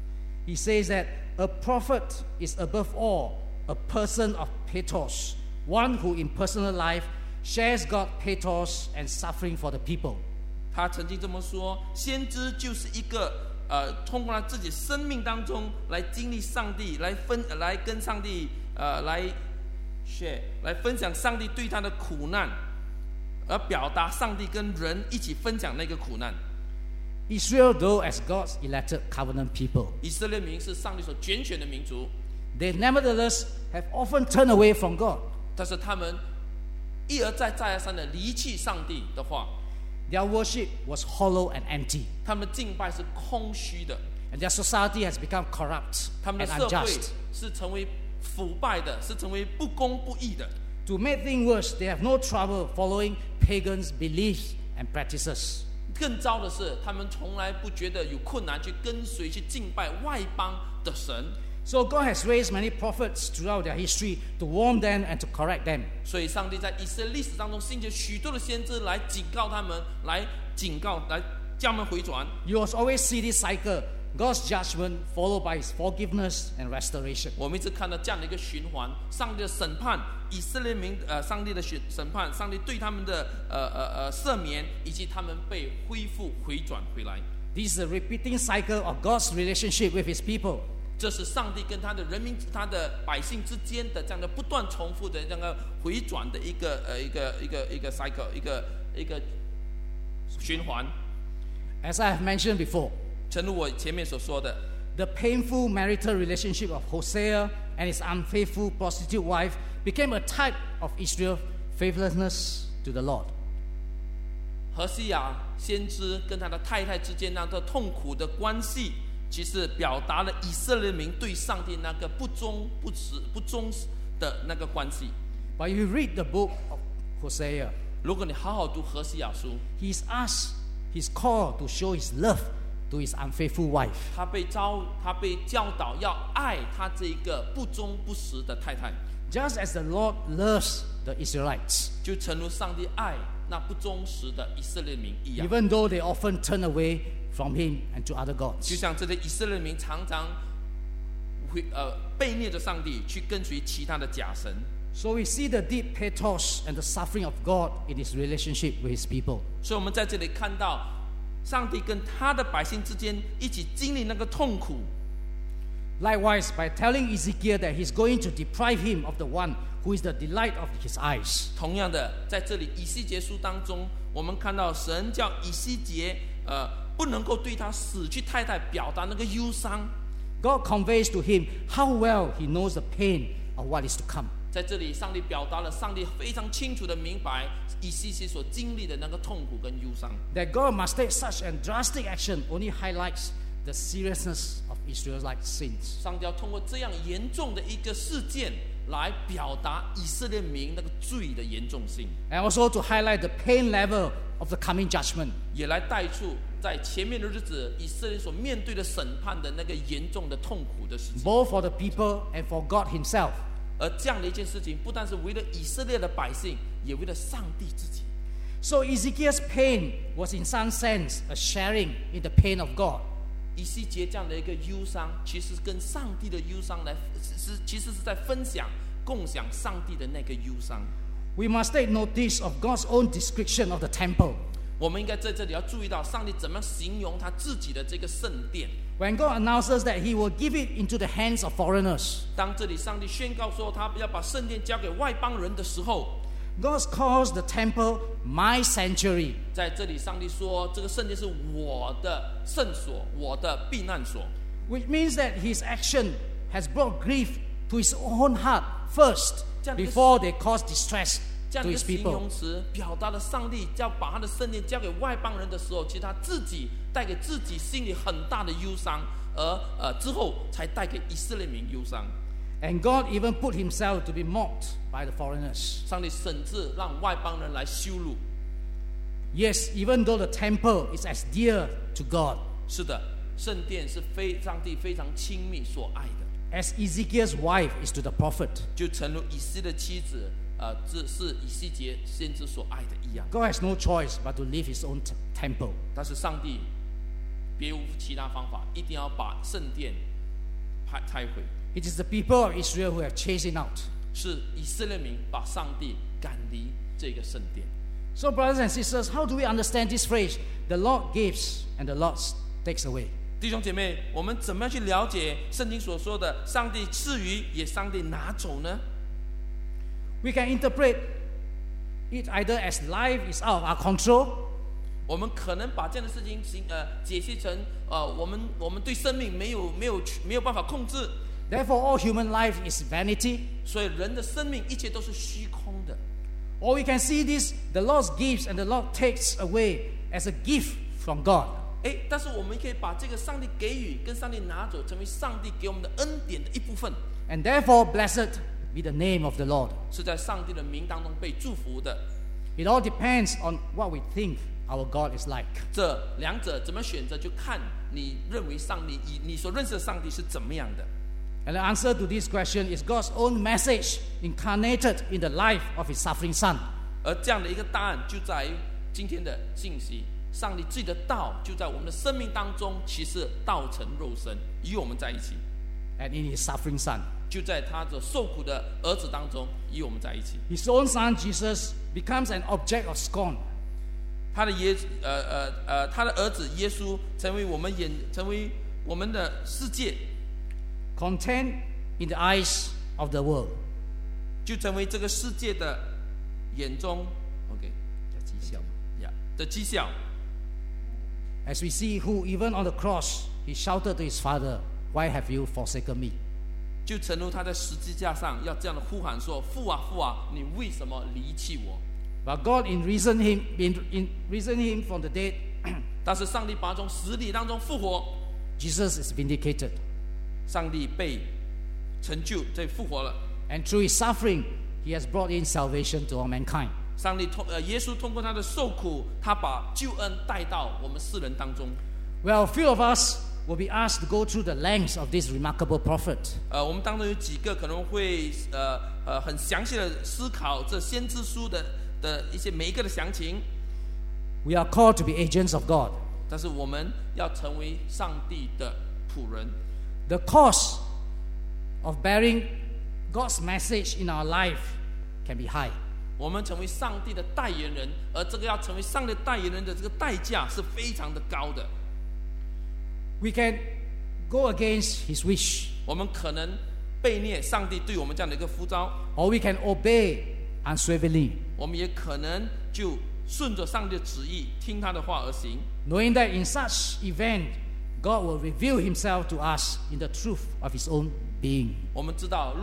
he says that a prophet is above all a person of pathos, one who in personal life shares God's pathos and suffering for the people. 他曾经这么说：先知就是一个呃，通过他自己生命当中来经历上帝，来分来跟上帝呃来 share 来分享上帝对他的苦难，而表达上帝跟人一起分享那个苦难。 Israel, though as God's elected covenant people, 以色列民是上帝所拣选的民族， they nevertheless have often turned away from God. 但是他们一而再再而三的离弃上帝的话， Their worship was hollow and empty, 他们的敬拜是空虚的， and their society has become corrupt 他们 and 的社会 unjust. 是成为腐败的，是成为不公不义的。 To make things worse, they have no trouble following pagans' beliefs and practices. 更糟的是，他们从来不觉得有困难去跟随、去敬拜外邦的神。 So God has raised many prophets throughout their history to warn them and to correct them. 所以，上帝在以色列历史当中兴起许多的先知来警告他们，来警告，来叫他们回转。 You must always see this cycle: God's judgment followed by His forgiveness and restoration. 我们一直看到这样的一个循环：上帝的审判，以色列民呃，上帝的审审判，上帝对他们的呃呃呃赦免，以及他们被恢复回转回来。 This is a repeating cycle of God's relationship with His people. 这是上帝跟他的人民、他的百姓之间的这样的不断重复的这样的回转的一个呃一个一个一个 cycle， 一个一个循环。 As I have mentioned before, 正如我前面所说的， the painful marital relationship of Hosea and his unfaithful prostitute wife became a type of Israel's faithlessness to the Lord. 何西亚先知跟他的太太之间那个痛苦的关系，其实表达了以色列民对上帝那个不忠不实不忠的那个关系。 But if you read the book of Hosea, 如果你好好读何西亚书， he is asked, he's called to show his love to his unfaithful wife. 他被招，他被教导要爱他这一个不忠不实的太太， Just as the Lord loves the Israelites, 就诚如上帝爱那不忠实的以色列民一样。 even though they often turn away from him and to other 就 gods. 像这些以色列民常常会呃背逆着上帝，去跟随其他的假神。 So we see the deep pathos and the suffering of God in his relationship with his people. 所以我们在这里看到，上帝跟他的百姓之间一起经历那个痛苦。 Likewise, by telling Ezekiel that he's going to deprive him of the one who is the delight of his eyes. 同样的，在这里以西结书当中，我们看到神叫以西结呃不能够对他死去太太表达那个忧伤。 God conveys to him how well he knows the pain of what is to come. 在这里，上帝表达了上帝非常清楚的明白以西结所经历的那个痛苦跟忧伤。 That God must take such a drastic action only highlights the seriousness of Israelite sins. 上帝要通过这样严重的一个事件来表达以色列民那个罪的严重性， And also to highlight the pain level of the coming judgment. 也来带出在前面的日子以色列所面对的审判的那个严重的痛苦的事情。 Both for the people and for God himself. 而这样的一件事情，不但是为了以色列的百姓，也为了上帝自己。 So Ezekiel's pain was in some sense a sharing in the pain of God. 以西结这样的一个忧伤，其实跟上帝的忧伤来，是其实是在分享、共享上帝的那个忧伤。 We must take notice of God's own description of the temple. 我们应该在这里要注意到，上帝怎么形容他自己的这个圣殿。 When God announces that he will give it into the hands of foreigners, 当这里上帝宣告说他要把圣殿交给外邦人的时候， God calls the temple my sanctuary. 在这里上帝说这个圣殿是我的圣所，我的避难所。 Which means that his action has brought grief to his own heart first, before they cause distress 这样 to 的一 his 个形 people. 容词表达了上帝要把他的圣殿交给外邦人的时候，其实他自己带给自己心里很大的忧伤，而呃之后才带给以色列民忧伤。 And God even put himself to be mocked by the foreigners. 上帝甚至让外邦人来羞辱。 Yes, even though the temple is as dear to God 是的，圣殿是非上帝非常亲密所爱的， as Ezekiel's wife is to the prophet. 就诚如以西的妻子，呃，这是以西结先知所爱的一样。 God has no choice but to leave his own t- temple. 但是上帝别无其他方法，一定要把圣殿拆拆毁。 It is the people of Israel who have chased him out. 是以色列民把上帝赶离这个圣殿。 So, brothers and sisters, how do we understand this phrase? The Lord gives and the Lord takes away. 弟兄姐妹，我们怎么样去了解圣经所说的上帝赐予也上帝拿走呢？ We can interpret it either as life is out of our control, 我们可能把这样的事情行呃解析成呃我们我们对生命没有没有没有办法控制， therefore all human life is vanity. 所以人的生命一切都是虚空的。 Or we can see this, the Lord gives and the Lord takes away as a gift from God. 哎，但是我们可以把这个上帝给予跟上帝拿走，成为上帝给我们的恩典的一部分， And therefore, blessed be the name of the Lord. 是在上帝的名当中被祝福的。 It all depends on what we think our God is like. 这两者怎么选择，就看你认为上帝以你所认识的上帝是怎么样的。 And the answer to this question is God's own message incarnated in the life of his suffering son. 而这样的一个答案就在于今天的信息，上帝自己的道就在我们的生命当中，其实道成肉身，与我们在一起， And in his suffering son. 就在他的受苦的儿子当中，与我们在一起。 His own son Jesus becomes an object of scorn. 他的耶呃呃呃，他的儿子耶稣成为我们眼，成为我们的世界， Content in the eyes of the world. 就成为这个世界的眼中 ，OK 呀的讥笑。 As we see who even on the cross he shouted to his father, "Why have you forsaken me?" 就诚如他在十字架上要这样的呼喊说：“父啊，父啊，你为什么离弃我？” But God in risen him, in, in risen him from the dead, 但是上帝把他从死里当中复活， Jesus is vindicated. 上帝被成就，这复活了。 And through his suffering, he has brought in salvation to all mankind. 上帝通呃，耶稣通过他的受苦，他把救恩带到我们世人当中。 Well, few of us will be asked to go through the lengths of this remarkable prophet. 呃，我们当中有几个可能会呃呃很详细的思考这先知书的的一些每一个的详情， We are called to be agents of God. 但是我们要成为上帝的仆人。 The cost of bearing God's message in our life can be high. 我们成为上帝的代言人，而这个要成为上帝代言人的这个代价是非常的高的。 We can go against his wish, 我们可能背逆上帝对我们这样的一个呼召， or we can obey unswervingly, 我们也可能就顺着上帝的旨意，听他的话而行。 knowing that in such event, God will reveal himself to us in the truth of his own being. 我们知道，如果我们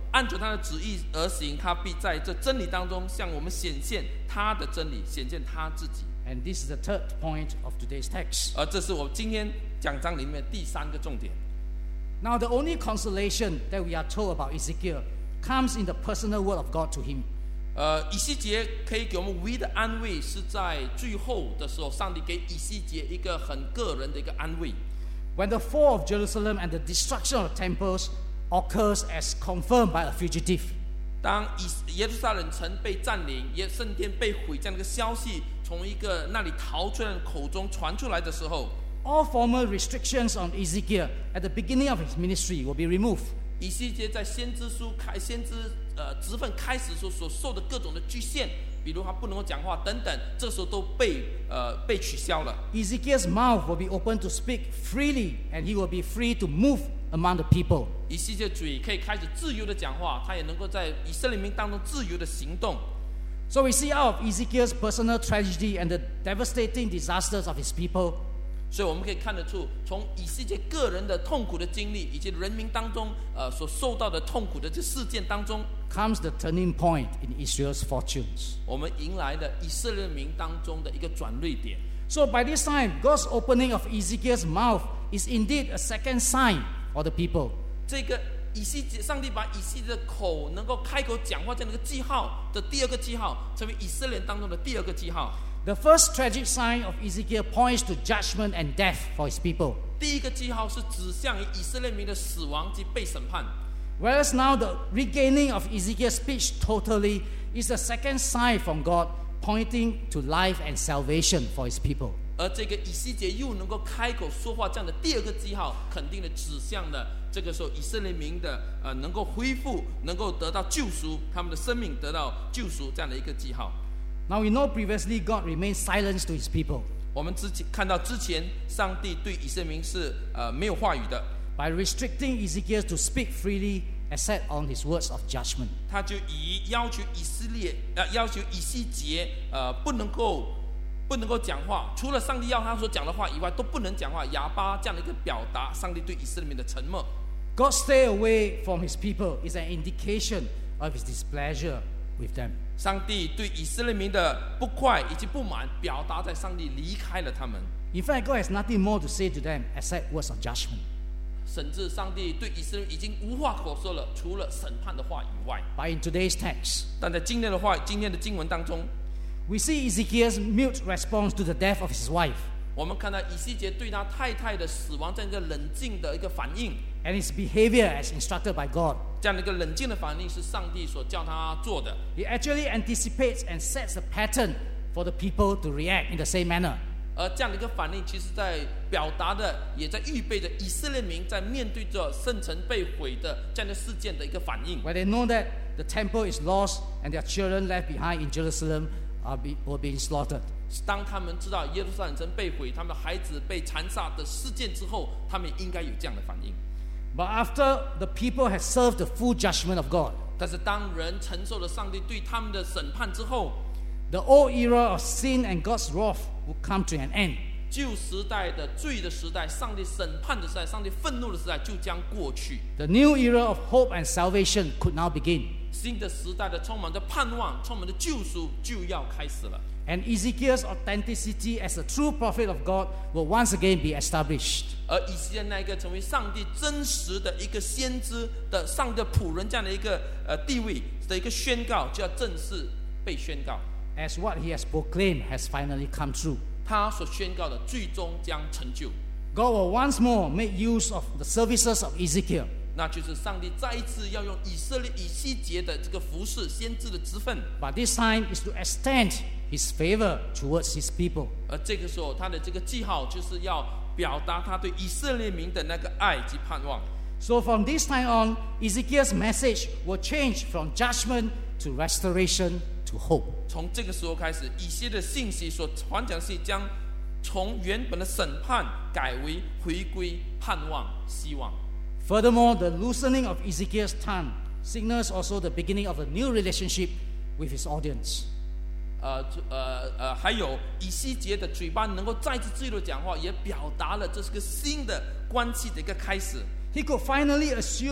按着他的旨意而行，他必在这真理当中向我们显现他的真理，显现他自己。 And this is the third point of today's text. 而这是我今天讲章里面第三个重点。 Now, the only consolation that we are told about Ezekiel comes in the personal word of God to him. 呃，以西结可以给我们唯一的安慰，是在最后的时候，上帝给以西结一个很个人的一个安慰。 When the fall of Jerusalem and the destruction of temples occurs as confirmed by a fugitive. 当以耶路撒冷城被占领，耶圣殿被毁这样的一个消息从一个那里逃出来的口中传出来的时候， All former restrictions on Ezekiel at the beginning of his ministry will be removed. 以西结在先知书开先知呃职分开始的时候所受的各种的局限，比如他不能够讲话等等，这时候都被呃被取消了。 Ezekiel's mouth will be open to speak freely, and he will be free to move among the people. 以西结嘴可以开始自由的讲话，他也能够在以色列民当中自由的行动。 So we see out of Ezekiel's personal tragedy and the devastating disasters of his people, 所以我们可以看得出，从以西结个人的痛苦的经历，以及人民当中呃所受到的痛苦的这事件当中， comes the turning point in Israel's fortunes. 我们迎来了以色列民当中的一个转捩点。 So by this time, God's opening of Ezekiel's mouth is indeed a second sign for the people. 这个以西结，上帝把以西结的口能够开口讲话这样的一个记号的第二个记号，成为以色列当中的第二个记号。 The first tragic sign of Ezekiel points to judgment and death for his people. 第一个记号是指向于以色列民的死亡及被审判。 Whereas now the regaining of Ezekiel's speech totally is the second sign from God pointing to life and salvation for his people. 而这个以西结又能够开口说话这样的第二个记号，肯定的指向了这个时候以色列民的呃能够恢复，能够得到救赎，他们的生命得到救赎这样的一个记号。 Now we know previously God remained silent to his people 我们之前看到之前，上帝对以色列民是呃没有话语的， by restricting Ezekiel to speak freely except on his words of judgment. 他就以要求以色列呃要求以西结呃不能够不能够讲话，除了上帝要他所讲的话以外，都不能讲话，哑巴这样的一个表达，上帝对以色列民的沉默。 God stay away from his people is an indication of his displeasure with them. 上帝对以色列民的不快以及不满，表达在上帝离开了他们。 In fact, God has nothing more to say to them except words of judgment. 甚至上帝对以色列已经无话可说了，除了审判的话以外。 But in today's text, 但在今天的话，今天的经文当中， we see Ezekiel's mute response to the death of his wife 我们看到以西结对他太太的死亡这样一个冷静的一个反应， and his behavior as instructed by God. 这样的一个冷静的反应是上帝所叫他做的。 He actually anticipates and sets a pattern for the people to react in the same manner. 而这样的一个反应，其实在表达的，也在预备着以色列民在面对着圣城被毁的这样的事件的一个反应。 When they know that the temple is lost and their children left behind in Jerusalem are be, were being slaughtered. 当他们知道耶路撒冷城被毁，他们的孩子被残杀的事件之后，他们应该有这样的反应。 But after the people had served the full judgment of God, 但是当人承受了上帝对他们的审判之后， the old era of sin and God's wrath would come to an end. 旧时代的罪的时代，上帝审判的时代，上帝愤怒的时代就将过去。 The new era of hope and salvation could now begin. 新的时代的充满着盼望、充满着救赎就要开始了。 And Ezekiel's authenticity as a true prophet of God will once again be established. 而以西结那一个成为上帝真实的一个先知的上帝的仆人这样的一个呃地位的一个宣告，就要正式被宣告。 As what he has proclaimed has finally come true. 他所宣告的最终将成就， God will once more make use of the services of Ezekiel 那就是上帝再一次要用以色列以西结的这个服侍先知的职分， but this time is to extend his favor towards his people. 而这个时候他的这个记号就是要表达他对以色列民的那个爱及盼望。 So from this time on, Ezekiel's message will change from judgment to restoration to hope. 从这个时候开始，以西的信息所传讲的信息将从原本的审判改为回归、盼望、希望。 Furthermore, the loosening of Ezekiel's tongue signals also the beginning of a new relationship with his audience. 呃呃呃，还有以西结的嘴巴能够再次自由的讲话，也表达了这是个新的关系的一个开始。 He could finally assume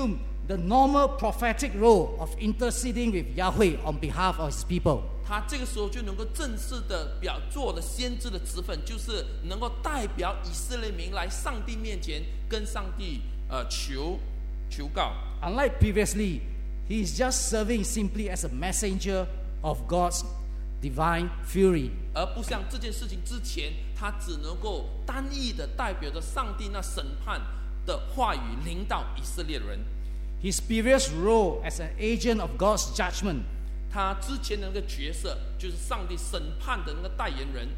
the normal prophetic role of interceding with Yahweh on behalf of his people. 他这个时候就能够正式的表做了先知的职分，就是能够代表以色列民来上帝面前跟上帝呃求求告。 Unlike previously, he is just serving simply as a messenger of God's divine fury. 而不像这件事情之前，他只能够单一的代表着上帝那审判的话语临到以色列人。 His previous role as an agent of God's judgment, 他之前的那个角色就是上帝审判的那个代言人，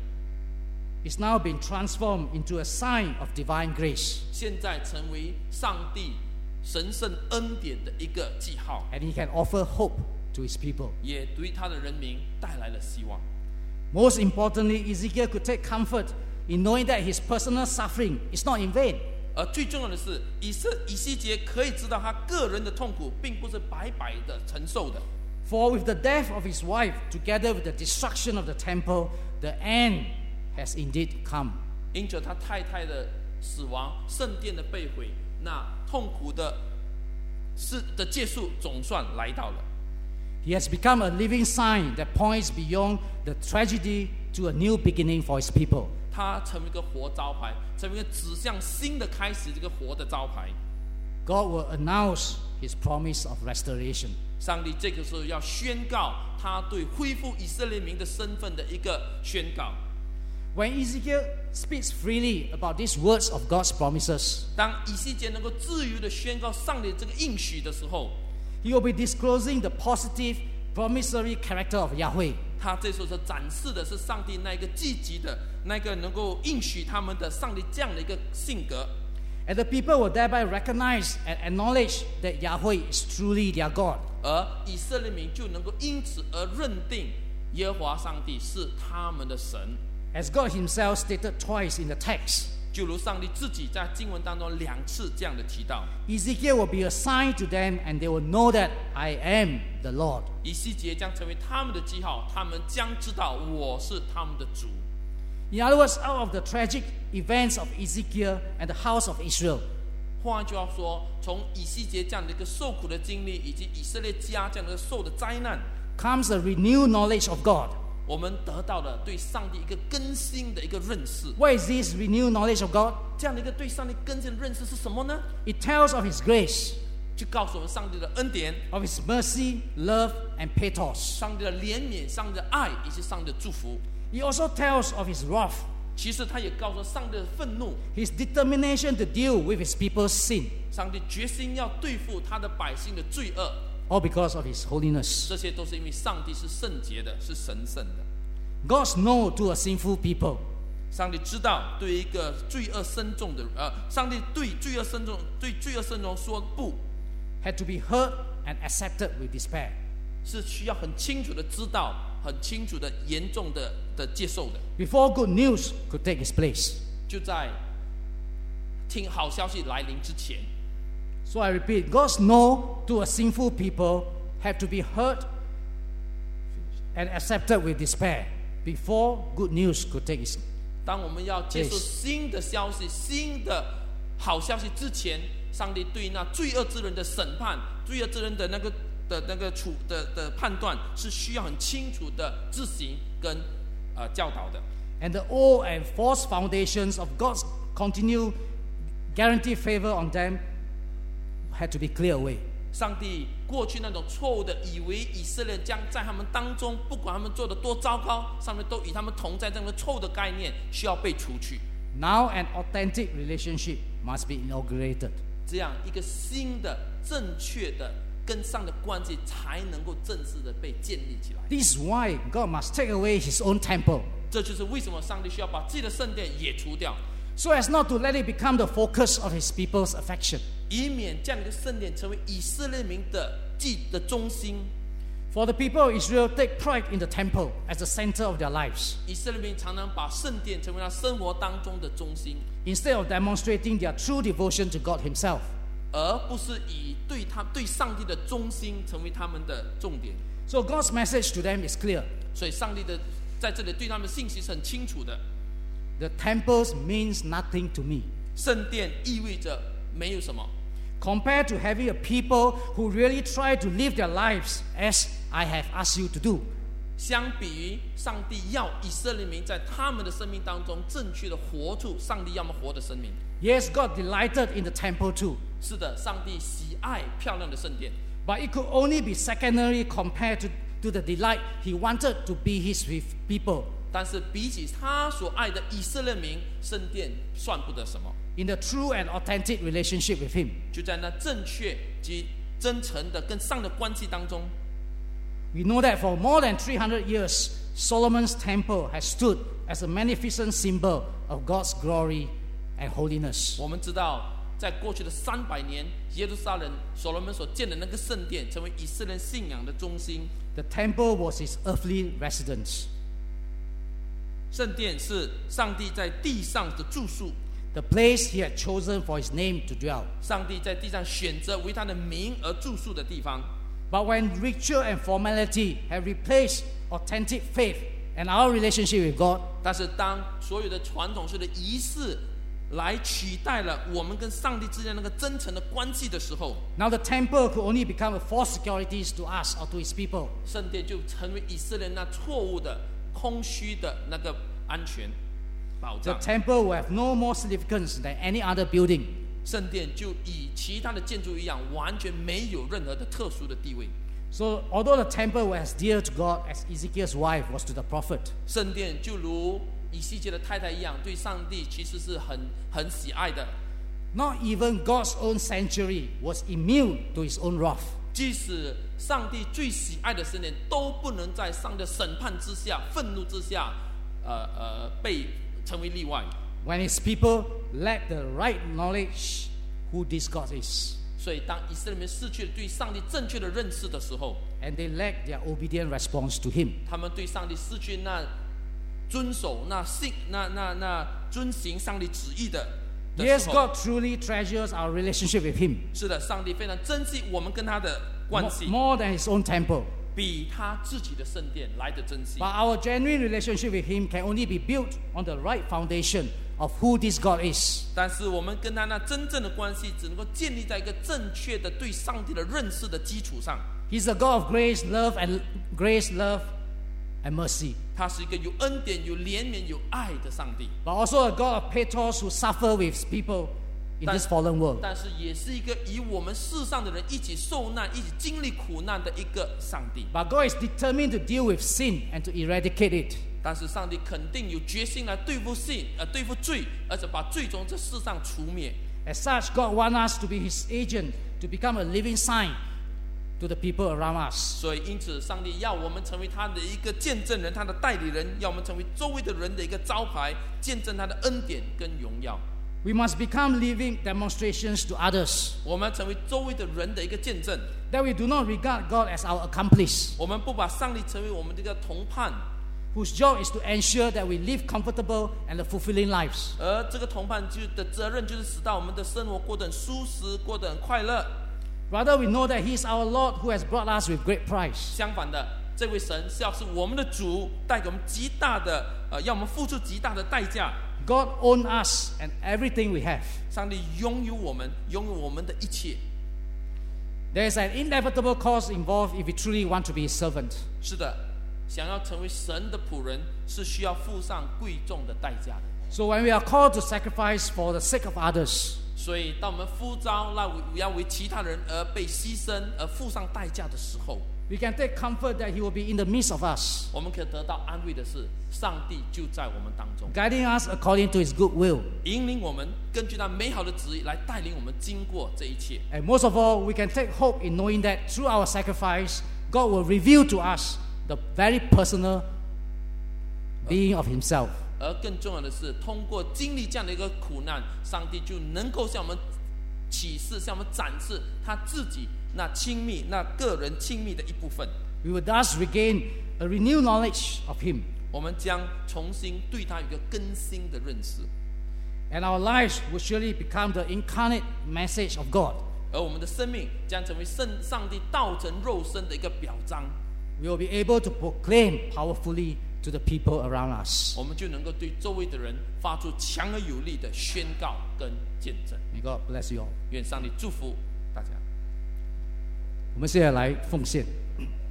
is now being transformed into a sign of divine grace. 现在成为上帝神圣恩典的一个记号， And he can offer hope to his people. 也对他的人民带来了希望。 Most importantly, Ezekiel could take comfort in knowing that his personal suffering is not in vain. 而最重要的是，以色以西结可以知道他个人的痛苦并不是白白的承受的。 For with the death of his wife, together with the destruction of the temple, the end has indeed come. 因着他太太的死亡，圣殿的被毁，那痛苦的是的结束总算来到了。 He has become a living sign that points beyond the tragedy to a new beginning for his people. 他成为一个活招牌，成为一个指向新的开始这个活的招牌。 God will announce his promise of restoration. 上帝这个时候要宣告他对恢复以色列民的身份的一个宣告。 When Ezekiel speaks freely about these words of God's promises, 当以西结能够自由的宣告上帝这个应许的时候， he will be disclosing the positive, promissory character of Yahweh. 他这时候是展示的是上帝那一个积极的、那个能够应许他们的上帝这样的一个性格。 And the people will thereby recognize and acknowledge that Yahweh is truly their God. 而以色列民就能够因此而认定耶和华上帝是他们的神。 As God himself stated twice in the text, 就如上帝自己在经文当中两次这样的提到， Ezekiel will be a sign to them and they will know that I am the Lord. 以西结将成为他们的记号，他们将知道我是他们的主。 In other words, out of the tragic events of Ezekiel and the house of Israel, 换句话说，从以西结这样的一个受苦的经历，以及以色列家这样的受的灾难， comes a renewed knowledge of God. 我们得到了对上帝一个更新的一个认识。 What is this renewed knowledge of God? 这样的一个对上帝更新的认识是什么呢？ It tells of his grace, 就告诉我们上帝的恩典、 of his mercy, love, and pathos. 上帝的怜悯、上帝的爱以及上帝的祝福。 It also tells of his wrath, 其实他也告诉上帝的愤怒， his determination to deal with his people's sin, 上帝决心要对付他的百姓的罪恶， all because of his holiness. 这些都是因为上帝是圣洁的，是神圣的。 God's no to a sinful people. 上帝知道对一个罪恶深重的呃，上帝对罪恶深重对罪恶深重说不， had to be heard and accepted with despair. 是需要很清楚的知道，很清楚的严重的的接受的。 Before good news could take its place. 就在听好消息来临之前， So I repeat, God's no to a sinful people had to be heard and accepted with despair before good news could take its place. 当我们要接受新的消息、新的好消息之前，上帝对那罪恶之人的审判、罪恶之人的那个的那个处的的判断，是需要很清楚的自行跟呃教导的。 And the old and false foundations of God's continued guaranteed favor on them had to be cleared away. 上帝过去那种错误的以为以色列将在他们当中，不管他们做的多糟糕，上面都与他们同在，这样的错误的概念需要被除去。 Now an authentic relationship must be inaugurated. 这样一个新的、正确的跟上的关系，才能够正式的被建立起来。 This is why God must take away his own temple, 这就是为什么上帝需要把自己的圣殿也除掉， so as not to let it become the focus of his people's affection. 以免这样的一个圣殿成为以色列民的祭的中心。 For the people of Israel take pride in the temple as the center of their lives, 以色列民常常把圣殿成为他生活当中的中心， instead of demonstrating their true devotion to God himself. 而不是以对他对上帝的忠心成为他们的重点。 So God's message to them is clear. 所以上帝的在这里对他们的信息是很清楚的。 The temples means nothing to me. 圣殿意味着没有什么， compared to having a people who really try to live their lives as I have asked you to do. 相比于上帝要以色列民在他们的生命当中正确的活出上帝要我们活的生命。 Yes, God delighted in the temple too. 是的，上帝喜爱漂亮的圣殿， But it could only be secondary compared to, to the delight he wanted to be his with people. 但是比起他所爱的以色列民，圣殿算不得什么。 In the true and authentic relationship with him. 就在那正确及真诚的跟上的关系当中， We know that for more than three hundred years, Solomon's temple has stood as a magnificent symbol of God's glory and holiness. 我们知道，在过去的三百年，耶路撒冷所罗门所建的那个圣殿，成为以色列信仰的中心。 The temple was his earthly residence. 圣殿是上帝在地上的住宿， The place he had chosen for his name to dwell. 上帝在地上选择为他的名而住宿的地方。 But when ritual and formality have replaced authentic faith and our relationship with God, 但是当所有的传统式的仪式来取代了我们跟上帝之间那个真诚的关系的时候， now the temple could only become a false security to us or to his people. 圣殿就成为以色列那错误的、空虚的那个安全保 The 障。 temple will have no more significance than any other building. 圣殿就与其他的建筑一样，完全没有任何的特殊的地位。 So, although the temple was as dear to God as Ezekiel's wife was to the prophet, 圣殿就如以西结的太太一样，对上帝其实是很很喜爱的。 not even God's own sanctuary was immune to his own wrath. 即使上帝最喜爱的圣殿，都不能在上帝的审判之下、愤怒之下，呃呃，被成为例外。 When his people lack the right knowledge who this God is, 所以，当以色列人失去了对上帝正确的认识的时候， and they lack their obedient response to him, 他们对上帝失去那遵守、那信、那那那遵行上帝旨意的的 yes, 时候， God truly treasures our relationship with him 是的，上帝非常珍惜我们跟他的关 more, 系， more than his own temple. 比他自己的圣殿来的珍惜。 But our genuine relationship with him can only be built on the right foundation of who this God is. 但是我们跟他那真正的关系，只能够建立在一个正确的对上帝的认识的基础上。 He's a God of grace, love, and grace, love, and mercy. 他是一个有恩典、有怜悯、有爱的上帝， But also a God of pathos who suffer with his people in this fallen world. 但是也是一个与我们世上的人一起受难、一起经历苦难的一个上帝。 But God is determined to deal with sin and to eradicate it. 但是上帝肯定有决心来对付sin，呃，对付罪，而且把罪从这世上除灭。 As such, God wants us to be his agent, to become a living sign to the people around us. 所以，因此，上帝要我们成为他的一个见证人，他的代理人，要我们成为周围的人的一个招牌，见证他的恩典跟荣耀。 We must become living demonstrations to others 我们成为周围的人的一个见证。 that we do not regard God as our accomplice, 我们不把上帝成为我们这个同伴， whose job is to ensure that we live comfortable and fulfilling lives. 而这个同伴就的责任就是使到我们的生活过得很舒适，过得很快乐。 Rather, we know that he is our Lord who has brought us with great price. 相反的，这位神是要是我们的主，带给我们极大的呃，要我们付出极大的代价。 God owns us and everything we have. 上帝拥有我们，拥有我们的一切。 There is an inevitable cost involved if we truly want to be his servant. 是的，想要成为神的仆人，是需要付上贵重的代价的。 So when we are called to sacrifice for the sake of others, 所以，当我们呼召那要为其他人而被牺牲、而付上代价的时候， we can take comfort that he will be in the midst of us, 我们可以得到安慰的是，上帝就在我们当中， guiding us according to his good will. 引领我们，根据他美好的旨意来带领我们经过这一切。 And most of all, we can take hope in knowing that through our sacrifice, God will reveal to us the very personal being of himself. 而更重要的是，通过经历这样的一个苦难，上帝就能够向我们启示、向我们展示他自己那亲密、那个人亲密的一部分。 We will thus regain a renewed knowledge of him, 我们将重新对他有一个更新的认识， and our lives will surely become the incarnate message of God. 而我们的生命将成为圣上帝道成肉身的一个表彰。 We will be able to proclaim powerfully to the people around us. 我们就能够对周围的人发出强而有力的宣告跟见证。 May God bless you all. 愿上帝祝福大家。 我们现在来奉献。